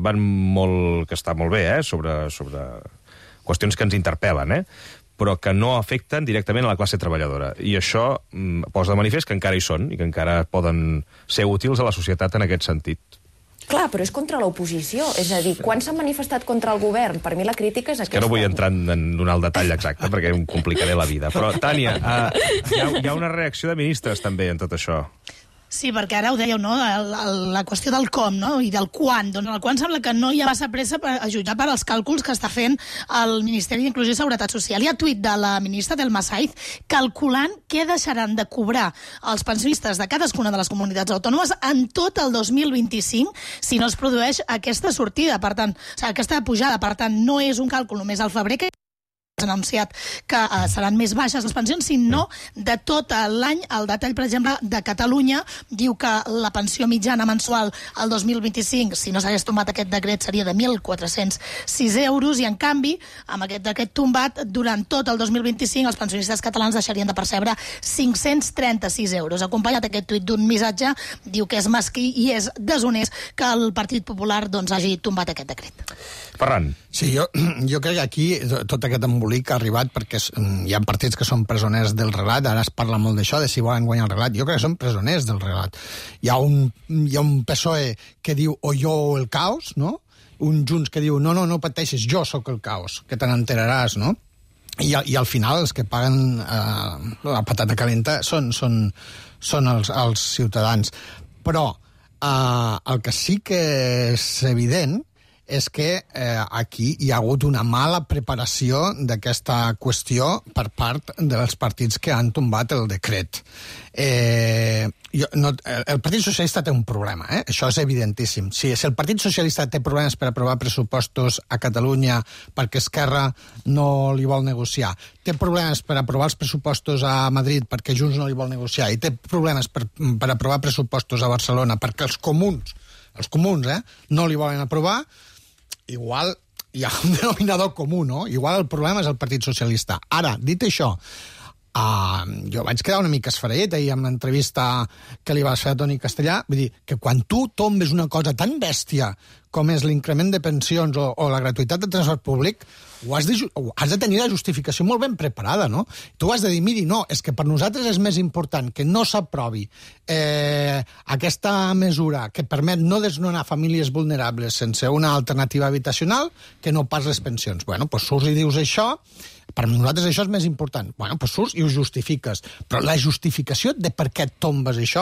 està molt bé, sobre qüestions que ens interpel·len, però que no afecten directament a la classe treballadora. I això posa de manifest que encara hi són i que encara poden ser útils a la societat en aquest sentit. Clar, però és contra l'oposició. És a dir, quan s'han manifestat contra el govern? Per mi la crítica és aquesta. És que no vull entrar en donar el detall exacte, perquè em complicaré la vida. Però, Tània, hi ha una reacció de ministres, també, en tot això. Sí, perquè ara ho dèieu, no?, la qüestió del com, no?, i del quan. Doncs el quan sembla que no hi ha massa pressa a jutjar per als càlculs que està fent el Ministeri d'Inclusió i Seguretat Social. Hi ha tuit de la ministra Delma Saiz calculant què deixaran de cobrar els pensionistes de cadascuna de les comunitats autònomes en tot el 2025 si no es produeix aquesta sortida, per tant, aquesta pujada. Per tant, no és un càlcul només al febrer, que anunciat que seran més baixes les pensions, sinó de tot l'any. El detall, per exemple, de Catalunya diu que la pensió mitjana mensual al 2025, si no s'hagués tombat aquest decret, seria de 1.406 euros, i en canvi, amb aquest decret tombat, durant tot el 2025 els pensionistes catalans deixarien de percebre 536 euros. Acompanyat aquest tuit d'un missatge, diu que és mesquí i és deshonest que el Partit Popular hagi tombat aquest decret. Ferran. Sí, jo crec que aquí tot aquest embolic ha arribat perquè hi ha partits que són presoners del relat. Ara es parla molt d'això, de si volen guanyar el relat. Jo crec que són presoners del relat. Hi ha un PSOE que diu o jo o el caos, no? Un Junts que diu no pateixis, jo sóc el caos, que te n'enteraràs, no? I al final els que paguen la patata calenta són els ciutadans. Però el que sí que és evident és que aquí hi ha hagut una mala preparació d'aquesta qüestió per part dels partits que han tombat el decret. El Partit Socialista té un problema, això és evidentíssim. Si el Partit Socialista té problemes per aprovar pressupostos a Catalunya perquè Esquerra no li vol negociar, té problemes per aprovar els pressupostos a Madrid perquè Junts no li vol negociar, i té problemes per aprovar pressupostos a Barcelona perquè els comuns no li volen aprovar, igual hi ha un denominador comú, no? Igual el problema és el Partit Socialista. Ara, dit això, jo vaig quedar una mica esfereït ahir amb l'entrevista que li vas fer a Toni Castellà. Vull dir, que quan tu tombes una cosa tan bèstia com és l'increment de pensions o la gratuïtat de transport públic, has de tenir la justificació molt ben preparada, no? Tu has de dir, miri, no, és que per nosaltres és més important que no s'aprovi aquesta mesura que permet no desnonar famílies vulnerables sense una alternativa habitacional que no pas les pensions. Bueno, doncs surts i dius això, per nosaltres això és més important. Bueno, doncs surts i ho justifiques. Però la justificació de per què tombes això,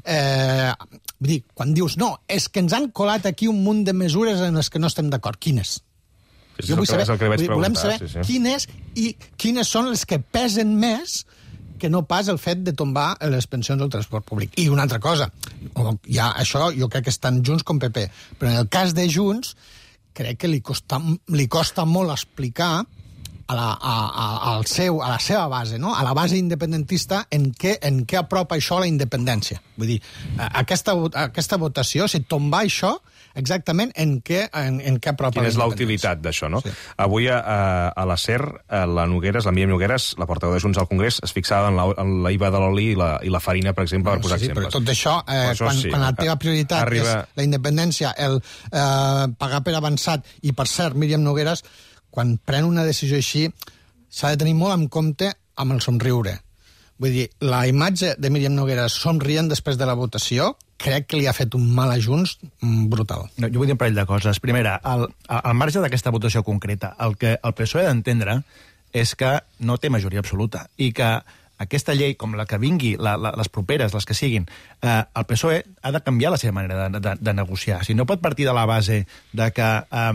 vull dir, quan dius, no, és que ens han colat aquí un munt de mesures en les que no estem d'acord. Quines? Jo vull saber, volem saber quines i quines són les que pesen més que no pas el fet de tombar les pensions del transport públic. I una altra cosa, això jo crec que és tant Junts com PP, però en el cas de Junts crec que li costa molt explicar a la seva base, no? A la base independentista, en què apropa això a la independència. Vull dir, aquesta votació, si tombar això, exactament en què apropa. Quina és la utilitat d'això, no? Sí. Avui a la SER, la Míriam Nogueres, la portaveu de Junts al Congrés, es fixava en la IVA de l'oli i la farina, per exemple, per posar exemples. Però tot això, quan la teva prioritat és la independència, el pagar per avançat, i per cert, Míriam Nogueres, quan pren una decisió així, s'ha de tenir molt en compte amb el somriure. Vull dir, la imatge de Míriam Nogueres somrient després de la votació crec que li ha fet un mal a Junts brutal. No, jo vull dir un parell de coses. Primera, al marge d'aquesta votació concreta, el que el PSOE ha d'entendre és que no té majoria absoluta i que aquesta llei, com la que vingui, les properes, les que siguin, el PSOE ha de canviar la seva manera de negociar. Si no pot partir de la base de que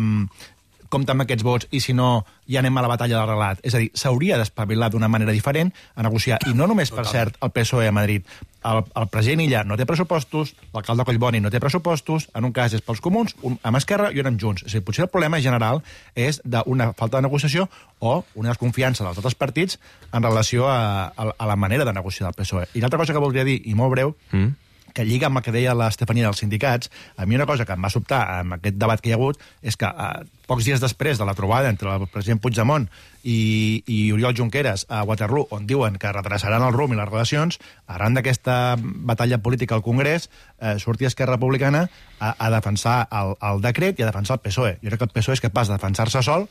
compta amb aquests vots i si no ja anem a la batalla del relat. És a dir, s'hauria d'espavilar d'una manera diferent a negociar. I no només, per cert, el PSOE a Madrid. El president Illa no té pressupostos, l'alcalde Collboni no té pressupostos, en un cas és pels comuns, un amb Esquerra i un amb Junts. És a dir, potser el problema general és d'una falta de negociació o una desconfiança dels altres partits en relació a la manera de negociar del PSOE. I l'altra cosa que voldria dir, i molt breu, que lliga amb el que deia l'Estefania dels sindicats, a mi una cosa que em va sobtar amb aquest debat que hi ha hagut és que pocs dies després de la trobada entre el president Puigdemont i Oriol Junqueras a Waterloo, on diuen que redreçaran el rumb i les relacions, arran d'aquesta batalla política al Congrés, surti Esquerra Republicana a defensar el decret i a defensar el PSOE. Jo crec que el PSOE és capaç de defensar-se sol,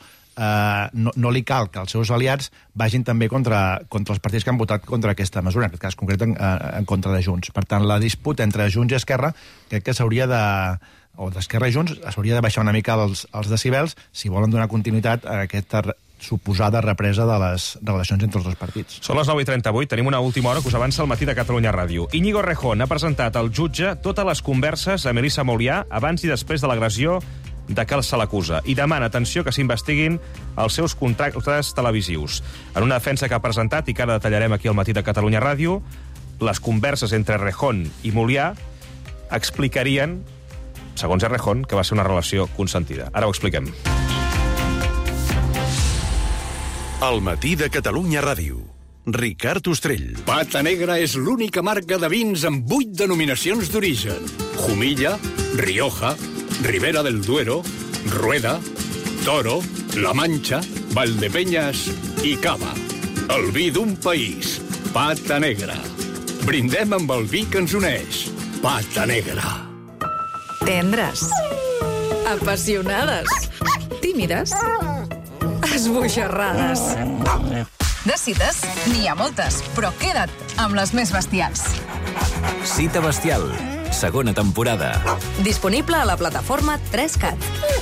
no li cal que els seus aliats vagin també contra els partits que han votat contra aquesta mesura, en aquest cas concret en contra de Junts. Per tant, la disputa entre Junts i Esquerra crec que s'hauria o d'Esquerra i Junts s'hauria de baixar una mica els decibels si volen donar continuïtat a aquesta suposada represa de les relacions entre els dos partits. Són les 9:38, tenim una última hora que us avança el matí de Catalunya Ràdio. Íñigo Errejón ha presentat al jutge totes les converses a Melissa Molià abans i després de l'agressió de què se l'acusa i demana, atenció, que s'investiguin els seus contractes televisius. En una defensa que ha presentat i que ara detallarem aquí al matí de Catalunya Ràdio, les converses entre Errejón i Molià explicarien, segons Errejón, que va ser una relació consentida. Ara ho expliquem. El matí de Catalunya Ràdio. Ricard Ostrell. Pata Negra és l'única marca de vins amb 8 denominacions d'origen. Jumilla, Rioja, Ribera del Duero, Rueda, Toro, La Mancha, Valdepeñas i Cava. El vi d'un país. Pata Negra. Brindem amb el vi que ens uneix. Pata Negra. Tendres. Apassionades. Tímides. Esbojarrades. De cites, n'hi ha moltes, però queda't amb les més bestials. Cita Bestial, segona temporada. Disponible a la plataforma 3CAT.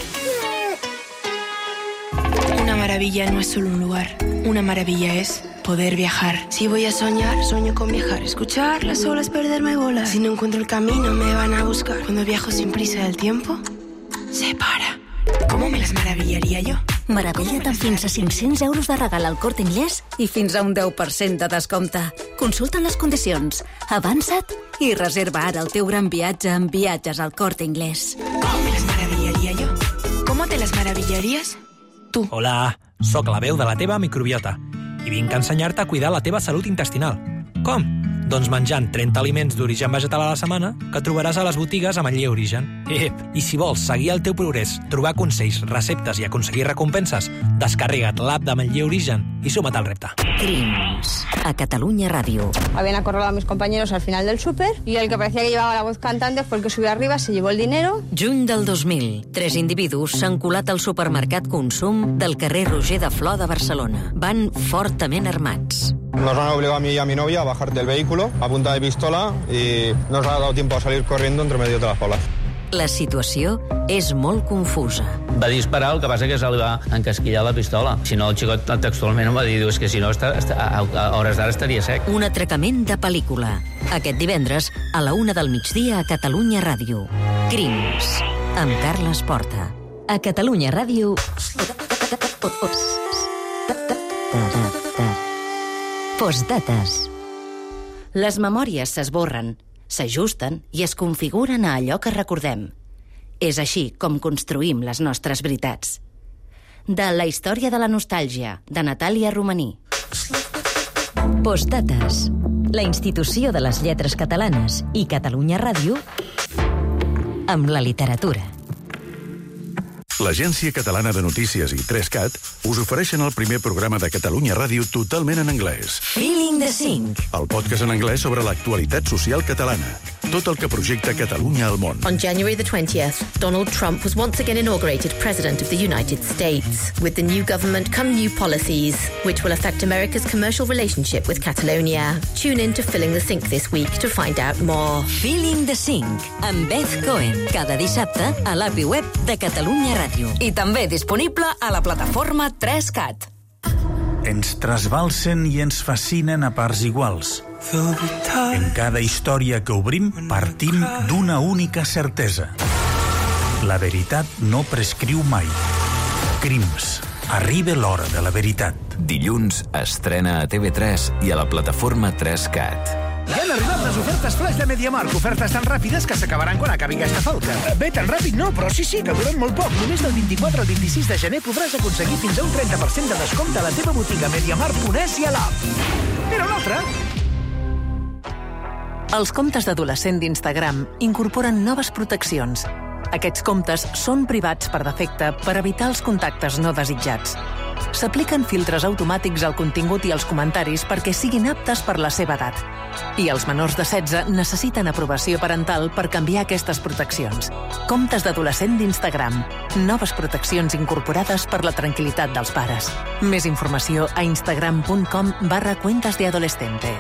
Una maravilla no es solo un lugar. Una maravilla es poder viajar. Si voy a soñar, sueño con viajar. Escuchar las olas, perderme bolas. Si no encuentro el camino, me van a buscar. Cuando viajo sin prisa, el tiempo se para. ¿Cómo me las maravillaría yo? Meravilla't amb fins a 500 euros de regal al Corte Inglés i fins a un 10% de descompte. Consulta les condicions, avança't i reserva ara el teu gran viatge amb Viatges al Corte Inglés. ¿Cómo me las maravillaría yo? ¿Cómo te las maravillarías? Tu. Hola, sóc la veu de la teva microbiota i vinc a ensenyar-te a cuidar la teva salut intestinal. Com? Doncs menjant 30 aliments d'origen vegetal a la setmana que trobaràs a les botigues amb el llei Origen. I si vols seguir el teu progrés, trobar consells, receptes i aconseguir recompenses, descarrega't l'app de Manlleu Origen i suma't al repte. Crims, a Catalunya Ràdio. Habían acorralado a mis compañeros al final del súper y el que parecía que llevaba la voz cantante fue el que subió arriba, se llevó el dinero. Juny del 2000, 3 individus s'han colat al supermercat Consum del carrer Roger de Flor de Barcelona. Van fortament armats. Nos han obligado a mí y a mi novia a bajar del vehículo a punta de pistola y nos ha dado tiempo a salir corriendo entre medio de las bolas. La situació és molt confusa. Va disparar, el que passa que se li va encasquillar la pistola. Si no, el xicot textualment em va dir, és que si no, a hores d'ara estaria sec. Un atracament de pel·lícula. Aquest divendres, a la 1 del migdia a Catalunya Ràdio. Crims, amb Carles Porta. A Catalunya Ràdio... Postdates. Les memòries s'esborren, s'ajusten i es configuren a allò que recordem. És així com construïm les nostres veritats. De La història de la nostàlgia, de Natàlia Romaní. Postdates. La institució de les lletres catalanes i Catalunya Ràdio amb la literatura. L'Agència Catalana de Notícies i 3CAT us ofereixen el primer programa de Catalunya Ràdio totalment en anglès. Feeling the Sink. El podcast en anglès sobre l'actualitat social catalana. Tot el que projecta Catalunya al món. On January the 20th, Donald Trump was once again inaugurated President of the United States. With the new government come new policies, which will affect America's commercial relationship with Catalonia. Tune in to Filling the Sink this week to find out more. Feeling the Sink, amb Beth Cohen. Cada dissabte a l'API web de Catalunya Ràdio. I també disponible a la plataforma 3CAT. Ens trasbalsen i ens fascinen a parts iguals. En cada història que obrim, partim d'una única certesa. La veritat no prescriu mai. Crims. Arriba l'hora de la veritat. Dilluns estrena a TV3 i a la plataforma 3CAT. Ja han arribat les ofertes flash de MediaMarkt. Ofertes tan ràpides que s'acabaran quan acabi aquesta falca. Bé, tan ràpid no, però sí, que duren molt poc. Només del 24 al 26 de gener podràs aconseguir fins a un 30% de descompte a la teva botiga MediaMarkt.es i a l'app. Però l'altre... Els comptes d'adolescent d'Instagram incorporen noves proteccions. Aquests comptes són privats per defecte per evitar els contactes no desitjats. S'apliquen filtres automàtics al contingut i als comentaris perquè siguin aptes per la seva edat. I els menors de 16 necessiten aprovació parental per canviar aquestes proteccions. Comptes d'adolescent d'Instagram. Noves proteccions incorporades per la tranquil·litat dels pares. Més informació a instagram.com/cuentas de adolescente.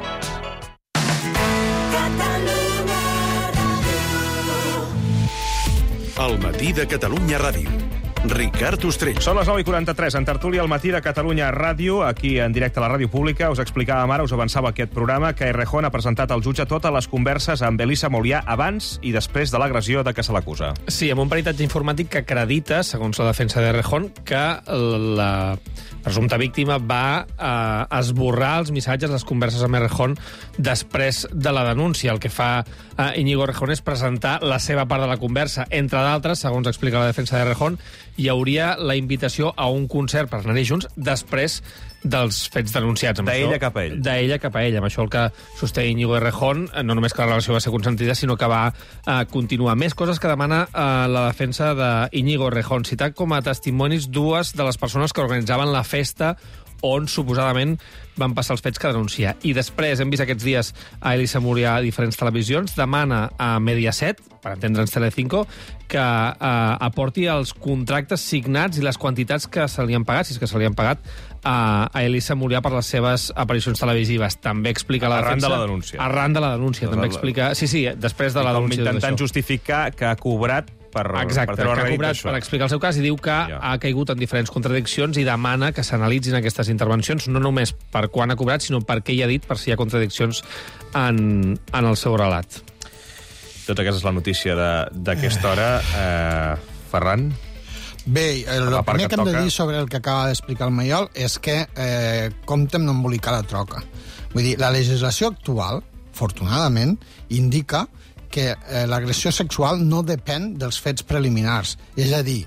El matí de Catalunya Ràdio. Ricard Ostrell. Són les 9:43, en tertúlia al matí de Catalunya Ràdio, aquí en directe a la ràdio pública. Us explicàvem ara, us avançava aquest programa, que Errejón ha presentat al jutge totes les converses amb Elisa Molià abans i després de l'agressió de què se l'acusa. Sí, amb un peritatge informàtic que acredita, segons la defensa d'Errejón, que la presumpta víctima va esborrar els missatges, les converses amb Errejón després de la denúncia. El que fa Íñigo Errejón és presentar la seva part de la conversa. Entre d'altres, segons explica la defensa d'Errejón, hi hauria la invitació a un concert per anar-hi junts després dels fets denunciats. D'ella cap a ell. D'ella cap a ell. Amb això el que sosté Íñigo Errejón, no només que la relació va ser consentida, sinó que va continuar. Més coses que demana la defensa d'Íñigo Errejón. Citar com a testimonis dues de les persones que organitzaven la festa on suposadament van passar els fets que denuncia. I després hem vist aquests dies a Elisa Murià a diferents televisions, demana a Mediaset, per entendre'ns Telecinco, que aporti els contractes signats i les quantitats que se li han pagat, si és que se li han pagat, a Elisa Murià per les seves aparicions televisives. També explica la defensa... Arran de la denúncia. Arran de la denúncia, també explica... Sí, després de la denúncia. Intentant justificar que ha cobrat per treure rèdit d'això. Per explicar el seu cas, i diu que ha caigut en diferents contradiccions i demana que s'analitzin aquestes intervencions, no només per quan ha cobrat, sinó per què hi ha dit, per si hi ha contradiccions en el seu relat. Tota aquesta és la notícia d'aquesta hora. Ferran? Bé, el primer que hem de dir sobre el que acaba d'explicar el Maiol és que comptem no embolicar la troca. Vull dir, la legislació actual, afortunadament, indica que l'agressió sexual no depèn dels fets preliminars. És a dir,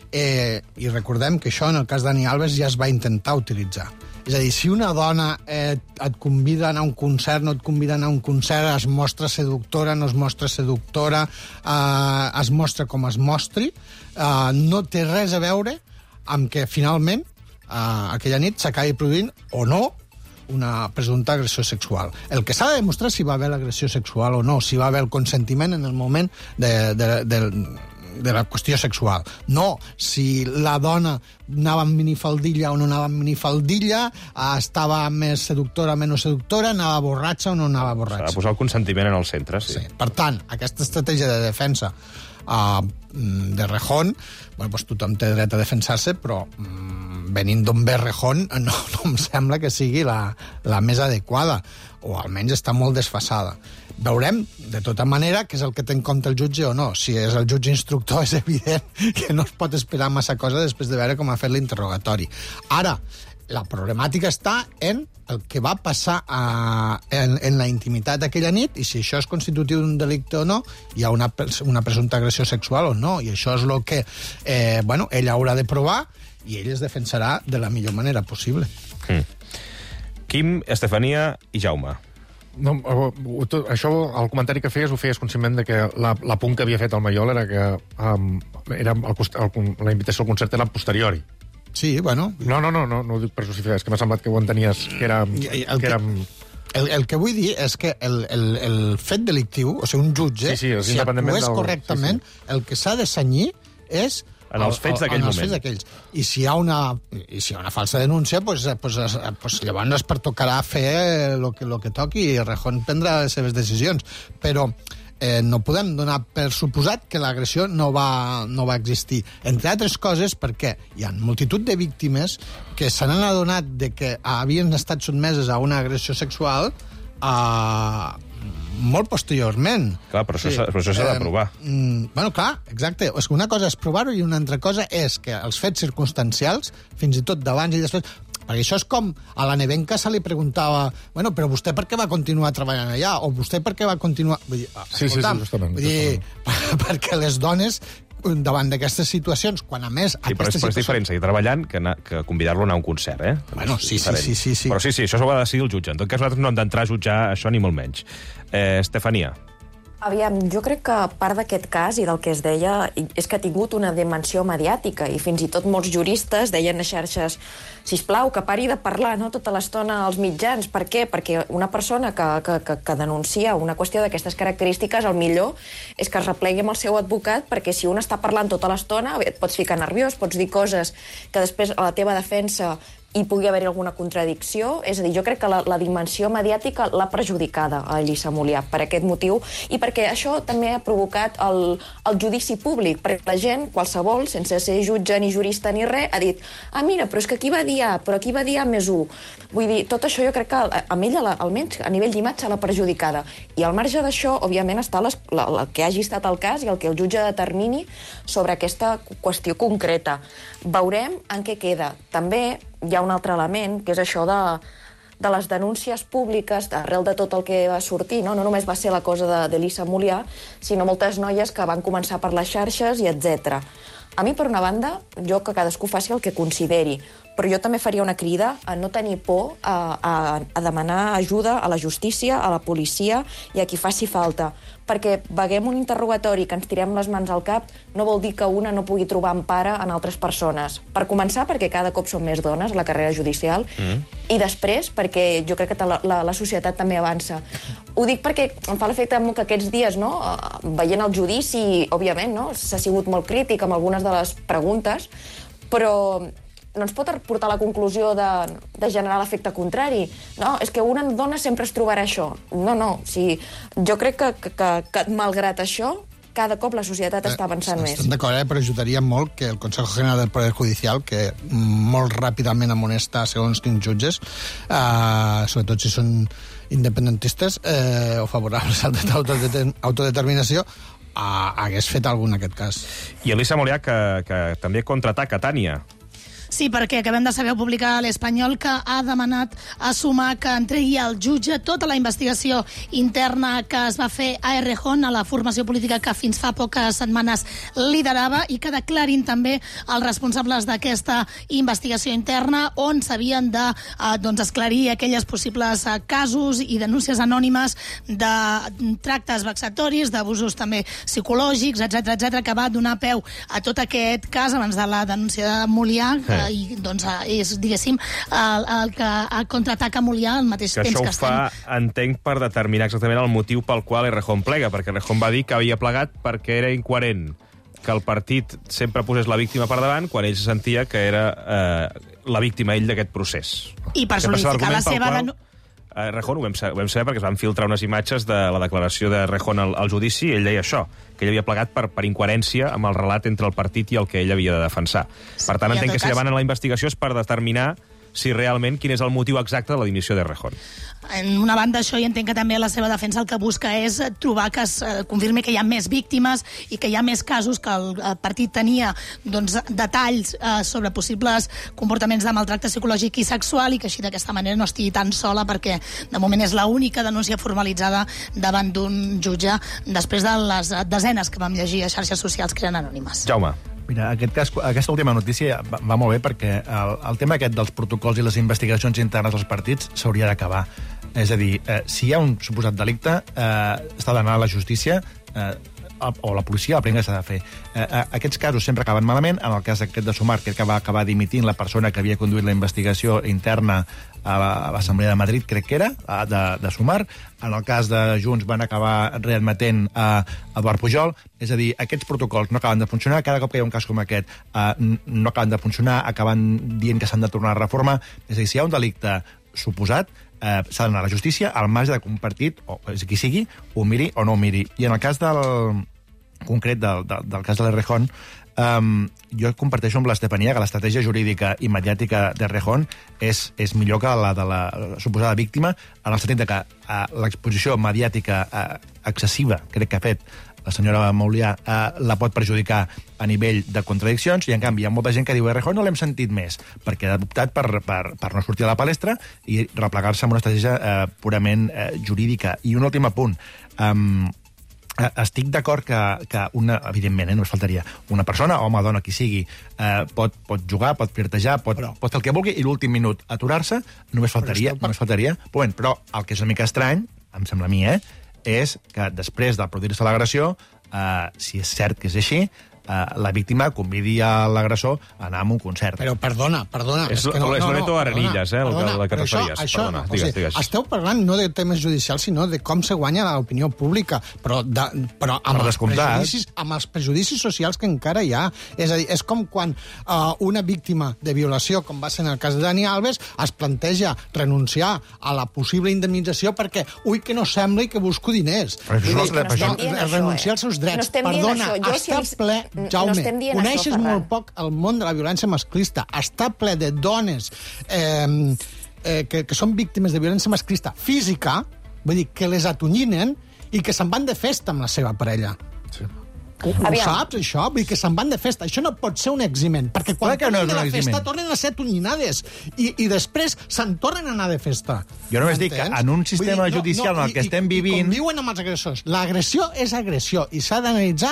i recordem que això en el cas de Dani Alves ja es va intentar utilitzar. És a dir, si una dona et convida a anar a un concert, no et convida a anar a un concert, es mostra seductora, no es mostra seductora, es mostra com es mostri, no té res a veure amb que finalment aquella nit s'acabi produint o no una presumpta agressió sexual. El que s'ha de demostrar si va haver l'agressió sexual o no, si va haver el consentiment en el moment de la qüestió sexual. No, si la dona anava amb minifaldilla o no anava amb minifaldilla, estava més seductora o menys seductora, anava borratxa o no anava borratxa. S'ha de posar el consentiment en el centre, sí. Per tant, aquesta estratègia de defensa de Rejón, bueno, doncs tothom té dret a defensar-se, però venint d'on ve Rejón no em sembla que sigui la més adequada, o almenys està molt desfasada. Veurem, de tota manera, què és el que té en compte el jutge o no. Si és el jutge instructor, és evident que no es pot esperar massa cosa després de veure com ha fet l'interrogatori. Ara, la problemàtica està en el que va passar en la intimitat d'aquella nit i si això és constitutiu d'un delicte o no, hi ha una presumpta agressió sexual o no, i això és el que ella haurà de provar i ell es defensarà de la millor manera possible. Quim, Estefania i Jaume. No, això, el comentari que feies, ho feies conscientment de que la punt que havia fet el Maiol era que la invitació al concert era posteriori. Sí, bueno... No ho dic per justificar, és que m'ha semblat que ho entenies, que era... El que vull dir és que el fet delictiu, o sigui, un jutge, si actués correctament, el que s'ha de cenyir és... En els fets d'aquell moment. I si hi ha una falsa denúncia, pues llavors es pertocarà fer el que toqui i Rejón prendrà les seves decisions. Però no podem donar per suposat que l'agressió no va existir. Entre altres coses, perquè hi ha multitud de víctimes que se n'han adonat de que havien estat sotmeses a una agressió sexual molt posteriorment. Clar, però això s'ha de provar. Bueno, clar, exacte. És que una cosa és provar-ho i una altra cosa és que els fets circumstancials, fins i tot d'abans i després... Perquè això és com a la Nevenka se li preguntava bueno, però vostè per què va continuar treballant allà? O vostè per què va continuar... Vull dir, justament. Vull dir, perquè les dones davant d'aquestes situacions, quan a més... Sí, però és diferent seguir treballant que convidar-lo a anar a un concert, eh? Bueno, sí. Però sí, això s'ho va decidir el jutge. En tot cas, nosaltres no hem d'entrar a jutjar això ni molt menys. Estefania. Aviam, jo crec que part d'aquest cas i del que es deia és que ha tingut una dimensió mediàtica i fins i tot molts juristes deien a xarxes sisplau, que pari de parlar tota l'estona als mitjans. Per què? Perquè una persona que denuncia una qüestió d'aquestes característiques, el millor és que es replegui amb el seu advocat, perquè si un està parlant tota l'estona et pots ficar nerviós, pots dir coses que després a la teva defensa hi pugui haver alguna contradicció. És a dir, jo crec que la dimensió mediàtica l'ha perjudicada a Elisa Murià per aquest motiu i perquè això també ha provocat el judici públic, perquè la gent, qualsevol, sense ser jutge ni jurista ni res, ha dit mira, però és que aquí va dir A, però aquí va dir A més 1. Vull dir, tot això jo crec que amb ella, almenys a nivell d'imatge, l'ha perjudicada. I al marge d'això, òbviament, està el que hagi estat el cas i el que el jutge determini sobre aquesta qüestió concreta. Veurem en què queda. També hi ha un altre element, que és això de les denúncies públiques, arrel de tot el que va sortir, no només va ser la cosa d'Elisa Murià, sinó moltes noies que van començar per les xarxes i etc. A mi, per una banda, jo que cadascú faci el que consideri, però jo també faria una crida a no tenir por a demanar ajuda a la justícia, a la policia i a qui faci falta. Perquè veguem un interrogatori que ens tirem les mans al cap no vol dir que una no pugui trobar empara en altres persones. Per començar, perquè cada cop són més dones a la carrera judicial, i després, perquè jo crec que la societat també avança. Ho dic perquè em fa l'efecte que aquests dies, no, veient el judici, òbviament, no, s'ha sigut molt crític amb algunes de les preguntes, però no ens pot portar a la conclusió de generar l'efecte contrari. No, és que una dona sempre es trobarà això. No. Jo crec que malgrat això, cada cop la societat està avançant més. Estem d'acord, però ajudaria molt que el Consejo General del Poder Judicial, que molt ràpidament amonesta segons quins jutges, sobretot si són independentistes o favorables a l'autodeterminació, hagués fet alguna en aquest cas. I Elisa Molià, que també contraataca Tània. Sí, perquè acabem de saber publicar a l'Espanyol que ha demanat a Sumar que entregui al jutge tota la investigació interna que es va fer a Errejón, a la formació política que fins fa poques setmanes liderava, i que declarin també els responsables d'aquesta investigació interna, on s'havien de esclarir aquelles possibles casos i denúncies anònimes de tractes vexatoris, d'abusos també psicològics, etc, que va donar peu a tot aquest cas abans de la denúncia de Molià, i doncs és, diguéssim, el que contraataca Molià al mateix temps que estem. Això ho fa, entenc, per determinar exactament el motiu pel qual Errejón plega, perquè Errejón va dir que havia plegat perquè era incoherent que el partit sempre posés la víctima per davant quan ell se sentia que era la víctima ell d'aquest procés. I per solidificar la seva... Errejón, ho vam saber perquè es van filtrar unes imatges de la declaració d'Errejón al judici, i ell deia això, que ell havia plegat per incoherència amb el relat entre el partit i el que ell havia de defensar. Per tant, entenc que si demanen la investigació és per determinar si realment quin és el motiu exacte de la dimissió d'Errejón. En una banda, això, i entenc que també la seva defensa el que busca és trobar que es confirmi que hi ha més víctimes i que hi ha més casos, que el partit tenia detalls sobre possibles comportaments de maltracte psicològic i sexual, i que així d'aquesta manera no estigui tan sola, perquè de moment és l'única denúncia formalitzada davant d'un jutge després de les desenes que vam llegir a xarxes socials que eren anònimes. Jaume. Mira, aquesta última notícia va molt bé perquè el tema aquest dels protocols i les investigacions internes dels partits s'hauria d'acabar. És a dir, si hi ha un suposat delicte, s'ha d'anar a la justícia o la policia, el primer que s'ha de fer. Aquests casos sempre acaben malament. En el cas aquest de Sumar, crec que va acabar dimitint la persona que havia conduït la investigació interna a l'Assemblea de Madrid, crec que era, de Sumar. En el cas de Junts van acabar readmetent a Eduard Pujol. És a dir, aquests protocols no acaben de funcionar. Cada cop que hi ha un cas com aquest no acaben de funcionar, acaben dient que s'han de tornar a reformar. És a dir, si hi ha un delicte suposat, s'ha d'anar a la justícia al marge de que un partit, o qui sigui, ho miri o no ho miri. I en el cas concret del cas de l'Errejón, jo comparteixo amb l'Estefania que l'estratègia jurídica i mediàtica d'Errejón és millor que la de la suposada víctima, en el sentit que l'exposició mediàtica excessiva, crec que ha fet la senyora Molià, la pot perjudicar a nivell de contradiccions, i en canvi hi ha molta gent que diu Errejón no l'hem sentit més, perquè ha optat per no sortir a la palestra i replegar-se amb una estratègia purament jurídica. I un últim apunt. Estic d'acord que evidentment, només faltaria, una persona, home, dona, qui sigui, pot jugar, pot flirtejar, pot fer el que vulgui, i l'últim minut aturar-se, només faltaria. Però el que és una mica estrany, em sembla a mi, és que després de produir-se l'agressió, si és cert que és així, la víctima convidi a l'agressor a anar a un concert. Però perdona. És Loreto Arenillas, el que referies. Digues. Esteu parlant no de temes judicials, sinó de com se guanya l'opinió pública, però amb els prejudicis socials que encara hi ha. És a dir, és com quan una víctima de violació, com va ser en el cas de Dani Alves, es planteja renunciar a la possible indemnització perquè, que no sembli que busco diners. Renunciar als seus drets. Perdona, està ple... Jaume, coneixes molt poc el món de la violència masclista. Està ple de dones que són víctimes de violència masclista física, vull dir, que les atonyinen i que se'n van de festa amb la seva parella. Sí. Ho saps, això? Vull dir que se'n van de festa. Això no pot ser un eximent, perquè quan tornen de la festa tornen a ser atonyinnades i després se'n tornen a anar de festa. Jo només dic que en un sistema judicial en el que estem vivint... I conviuen amb els agressors. L'agressió és agressió i s'ha d'analitzar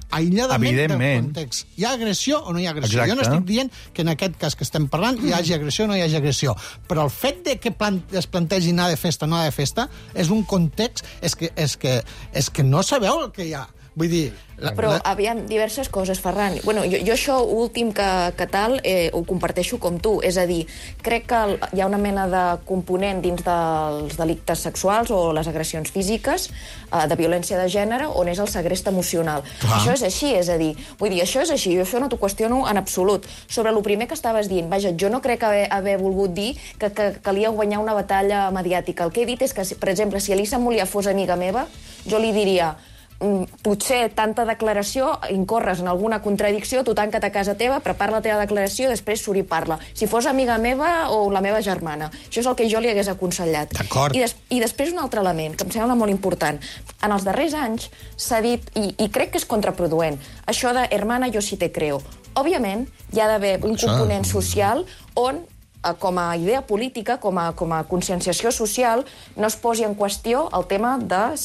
aïlladament del context. Hi ha agressió o no hi ha agressió? Exacte. Jo no estic dient que en aquest cas que estem parlant hi hagi agressió o no hi hagi agressió, però el fet de que es plantegi anar de festa o no de festa és un context, és que no sabeu el que hi ha. Vull dir... Però aviam, diverses coses, Ferran. Bueno, jo això últim que tal ho comparteixo com tu. És a dir, crec que hi ha una mena de component dins dels delictes sexuals o les agressions físiques de violència de gènere on és el segrest emocional. Clar. Això és així, és a dir, vull dir, això és així, jo això no t'ho qüestiono en absolut. Sobre el primer que estaves dient, vaja, jo no crec haver volgut dir que calia guanyar una batalla mediàtica. El que he dit és que, per exemple, si Elisa Molia fos amiga meva, jo li diria... potser tanta declaració, incorres en alguna contradicció, tu tanca't a casa teva, prepara la teva declaració i després surt i parla. Si fos amiga meva o la meva germana. Això és el que jo li hagués aconsellat. D'acord. I després un altre element, que em sembla molt important. En els darrers anys s'ha dit, i crec que és contraproduent, això de hermana yo sí te creo. Òbviament, hi ha d'haver un component social on com a idea política, com a conscienciació social, no es posi en qüestió el tema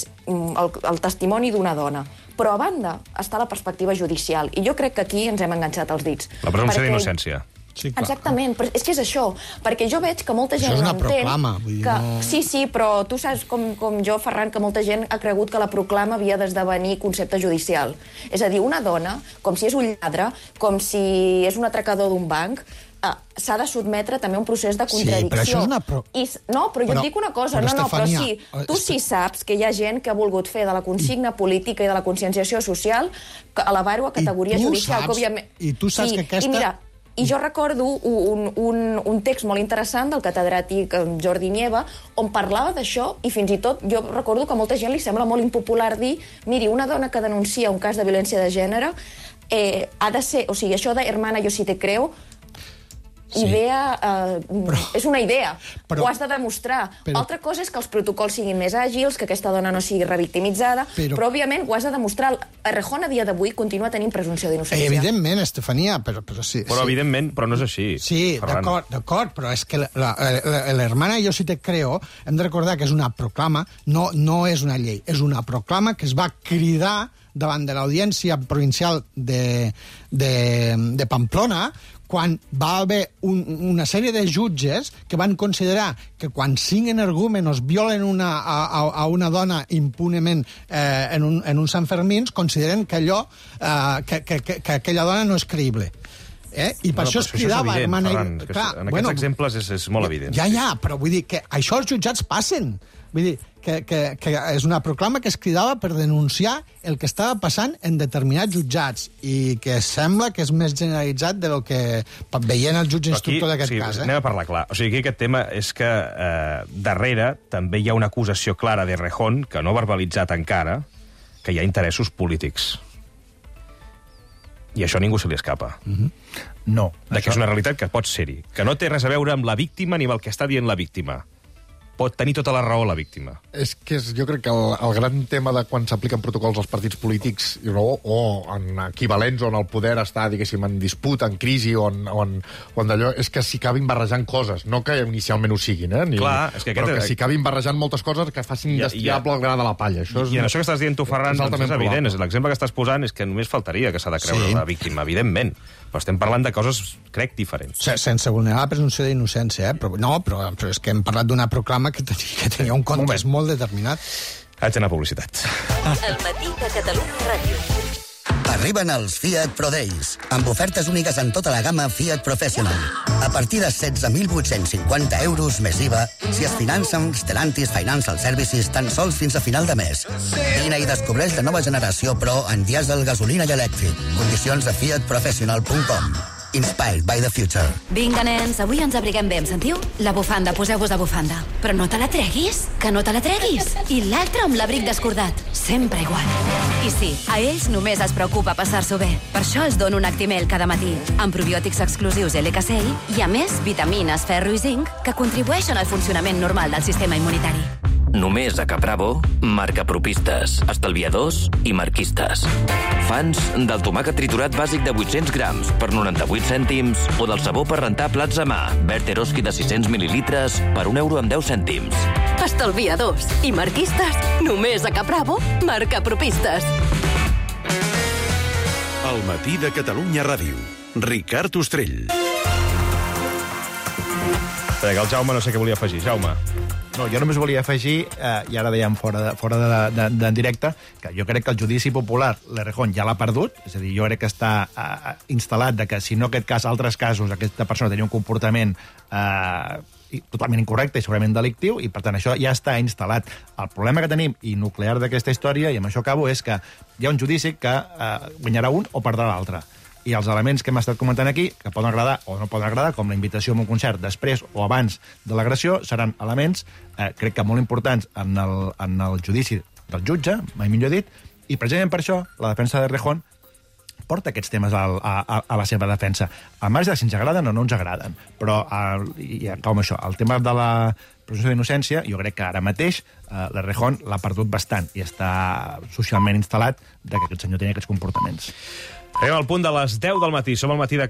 del testimoni d'una dona. Però, a banda, està la perspectiva judicial. I jo crec que aquí ens hem enganxat els dits. La presumpció d'innocència. Sí, clar. Exactament, però és que és això, perquè jo veig que molta gent no entén... Això és una proclama. Sí, però tu saps, com jo, Ferran, que molta gent ha cregut que la proclama havia d'esdevenir concepte judicial. És a dir, una dona, com si és un lladre, com si és un atracador d'un banc, s'ha de sotmetre també a un procés de contradicció. Sí, però això és una... No, però jo et dic una cosa, però sí, tu sí saps que hi ha gent que ha volgut fer de la consigna política i de la conscienciació social elevar-ho a categoria judicial. I tu saps que aquesta... I mira, i jo recordo un text molt interessant del catedràtic Jordi Nieva on parlava d'això i fins i tot jo recordo que a molta gent li sembla molt impopular dir miri, una dona que denuncia un cas de violència de gènere ha de ser, o sigui, això de hermana yo sí te creo és una idea, ho has de demostrar. Altra cosa és que els protocols siguin més àgils, que aquesta dona no sigui revictimitzada, però òbviament ho has de demostrar. Errejón a dia d'avui continua tenint presumpció d'innocència. Evidentment, Estefania, però sí. Però evidentment, però no és així. Sí, d'acord, però és que l'hermana yo sí te creo, hem de recordar que és una proclama, no és una llei, és una proclama que es va cridar davant de l'audiència provincial de Pamplona quan va haver una sèrie de jutges que van considerar que quan 5 energúmenos violen a una dona impunement en un Sant Fermins, consideren que allò que aquella dona no és creïble. I per això es cridava... En aquests exemples és molt evident. Ja, però vull dir que això els jutjats passen. Vull dir que és una proclama que es cridava per denunciar el que estava passant en determinats jutjats i que sembla que és més generalitzat de lo que veient el jutge instructor d'aquest cas. Anem a parlar clar. O sigui, aquest tema és que darrere també hi ha una acusació clara d'Errejón, que no ha verbalitzat encara, que hi ha interessos polítics. I això a ningú se li escapa. No. Que és una realitat que pot ser-hi. Que no té res a veure amb la víctima ni amb el que està dient la víctima. Pot tenir tota la raó la víctima. És que jo crec que el gran tema de quan s'apliquen protocols als partits polítics o en equivalents on el poder està, diguéssim, en disputa, en crisi o en d'allò, és que s'hi acabin barrejant coses, no que inicialment ho siguin, Clar, és que però que s'hi acabin barrejant moltes coses que facin indestriable el gra de la palla. I en això que estàs dient tu, Ferran, és evident. L'exemple que estàs posant és que només faltaria que s'ha de creure la víctima, evidentment. Però estem parlant de coses, crec, diferents. Sense vulnerar la presumpció d'innocència, però és que hem parlat d'una proclama que tenia un context molt determinat. Haig d'anar a publicitat. El matí de Catalunya Ràdio. Arriben els Fiat Pro Days, amb ofertes úniques en tota la gamma Fiat Professional. A partir de 16.850 euros més IVA, si es finança amb Stellantis Financial Services tan sols fins a final de mes. Vine i descobreix la nova generació Pro en dièsel, gasolina i elèctric. Condicions a fiatprofessional.com. Inspired by the future. Vinga, nens, avui ens abriguem bé, em sentiu? La bufanda, poseu-vos de bufanda. Però no te la treguis, que no te la treguis. I l'altre amb l'abric descordat. Sempre igual. I sí, a ells només es preocupa passar-s'ho bé. Per això els dono un Actimel cada matí, amb probiòtics exclusius LKCI i, a més, vitamines, ferro i zinc que contribueixen al funcionament normal del sistema immunitari. Només a Capravo, marca propistes, estalviadors i marquistes. Fans del tomàquet triturat bàsic de 800 grams per 98 cèntims o del sabó per rentar plats a mà, Berteroski de 600 mil·lilitres per €1,10. Estalviadors i marquistes, només a Capravo, marca propistes. Al matí de Catalunya Ràdio. Ricard Ostrell. El Jaume no sé què volia afegir. Jaume. No, jo només volia afegir, i ara dèiem fora de directe, que jo crec que el judici popular, l'Errejón ja l'ha perdut, és a dir, jo crec que està instal·lat de que si no aquest cas, altres casos, aquesta persona tenia un comportament totalment incorrecte i segurament delictiu, i per tant això ja està instal·lat. El problema que tenim, i nuclear d'aquesta història, i amb això acabo, és que hi ha un judici que guanyarà un o perdrà l'altre. I els elements que hem estat comentant aquí, que poden agradar o no poden agradar, com la invitació a un concert després o abans de l'agressió, seran elements, crec que molt importants en el judici del jutge, mai millor dit, i precisament per això la defensa d'Errejón porta aquests temes a la seva defensa. Al marge de si ens agraden o no ens agraden. Però, com això, el tema de la presumpció d'innocència, jo crec que ara mateix l'Errejón l'ha perdut bastant i està socialment instal·lat que aquest senyor tenia aquests comportaments. Arribem al punt de les 10 del matí. Som al matí de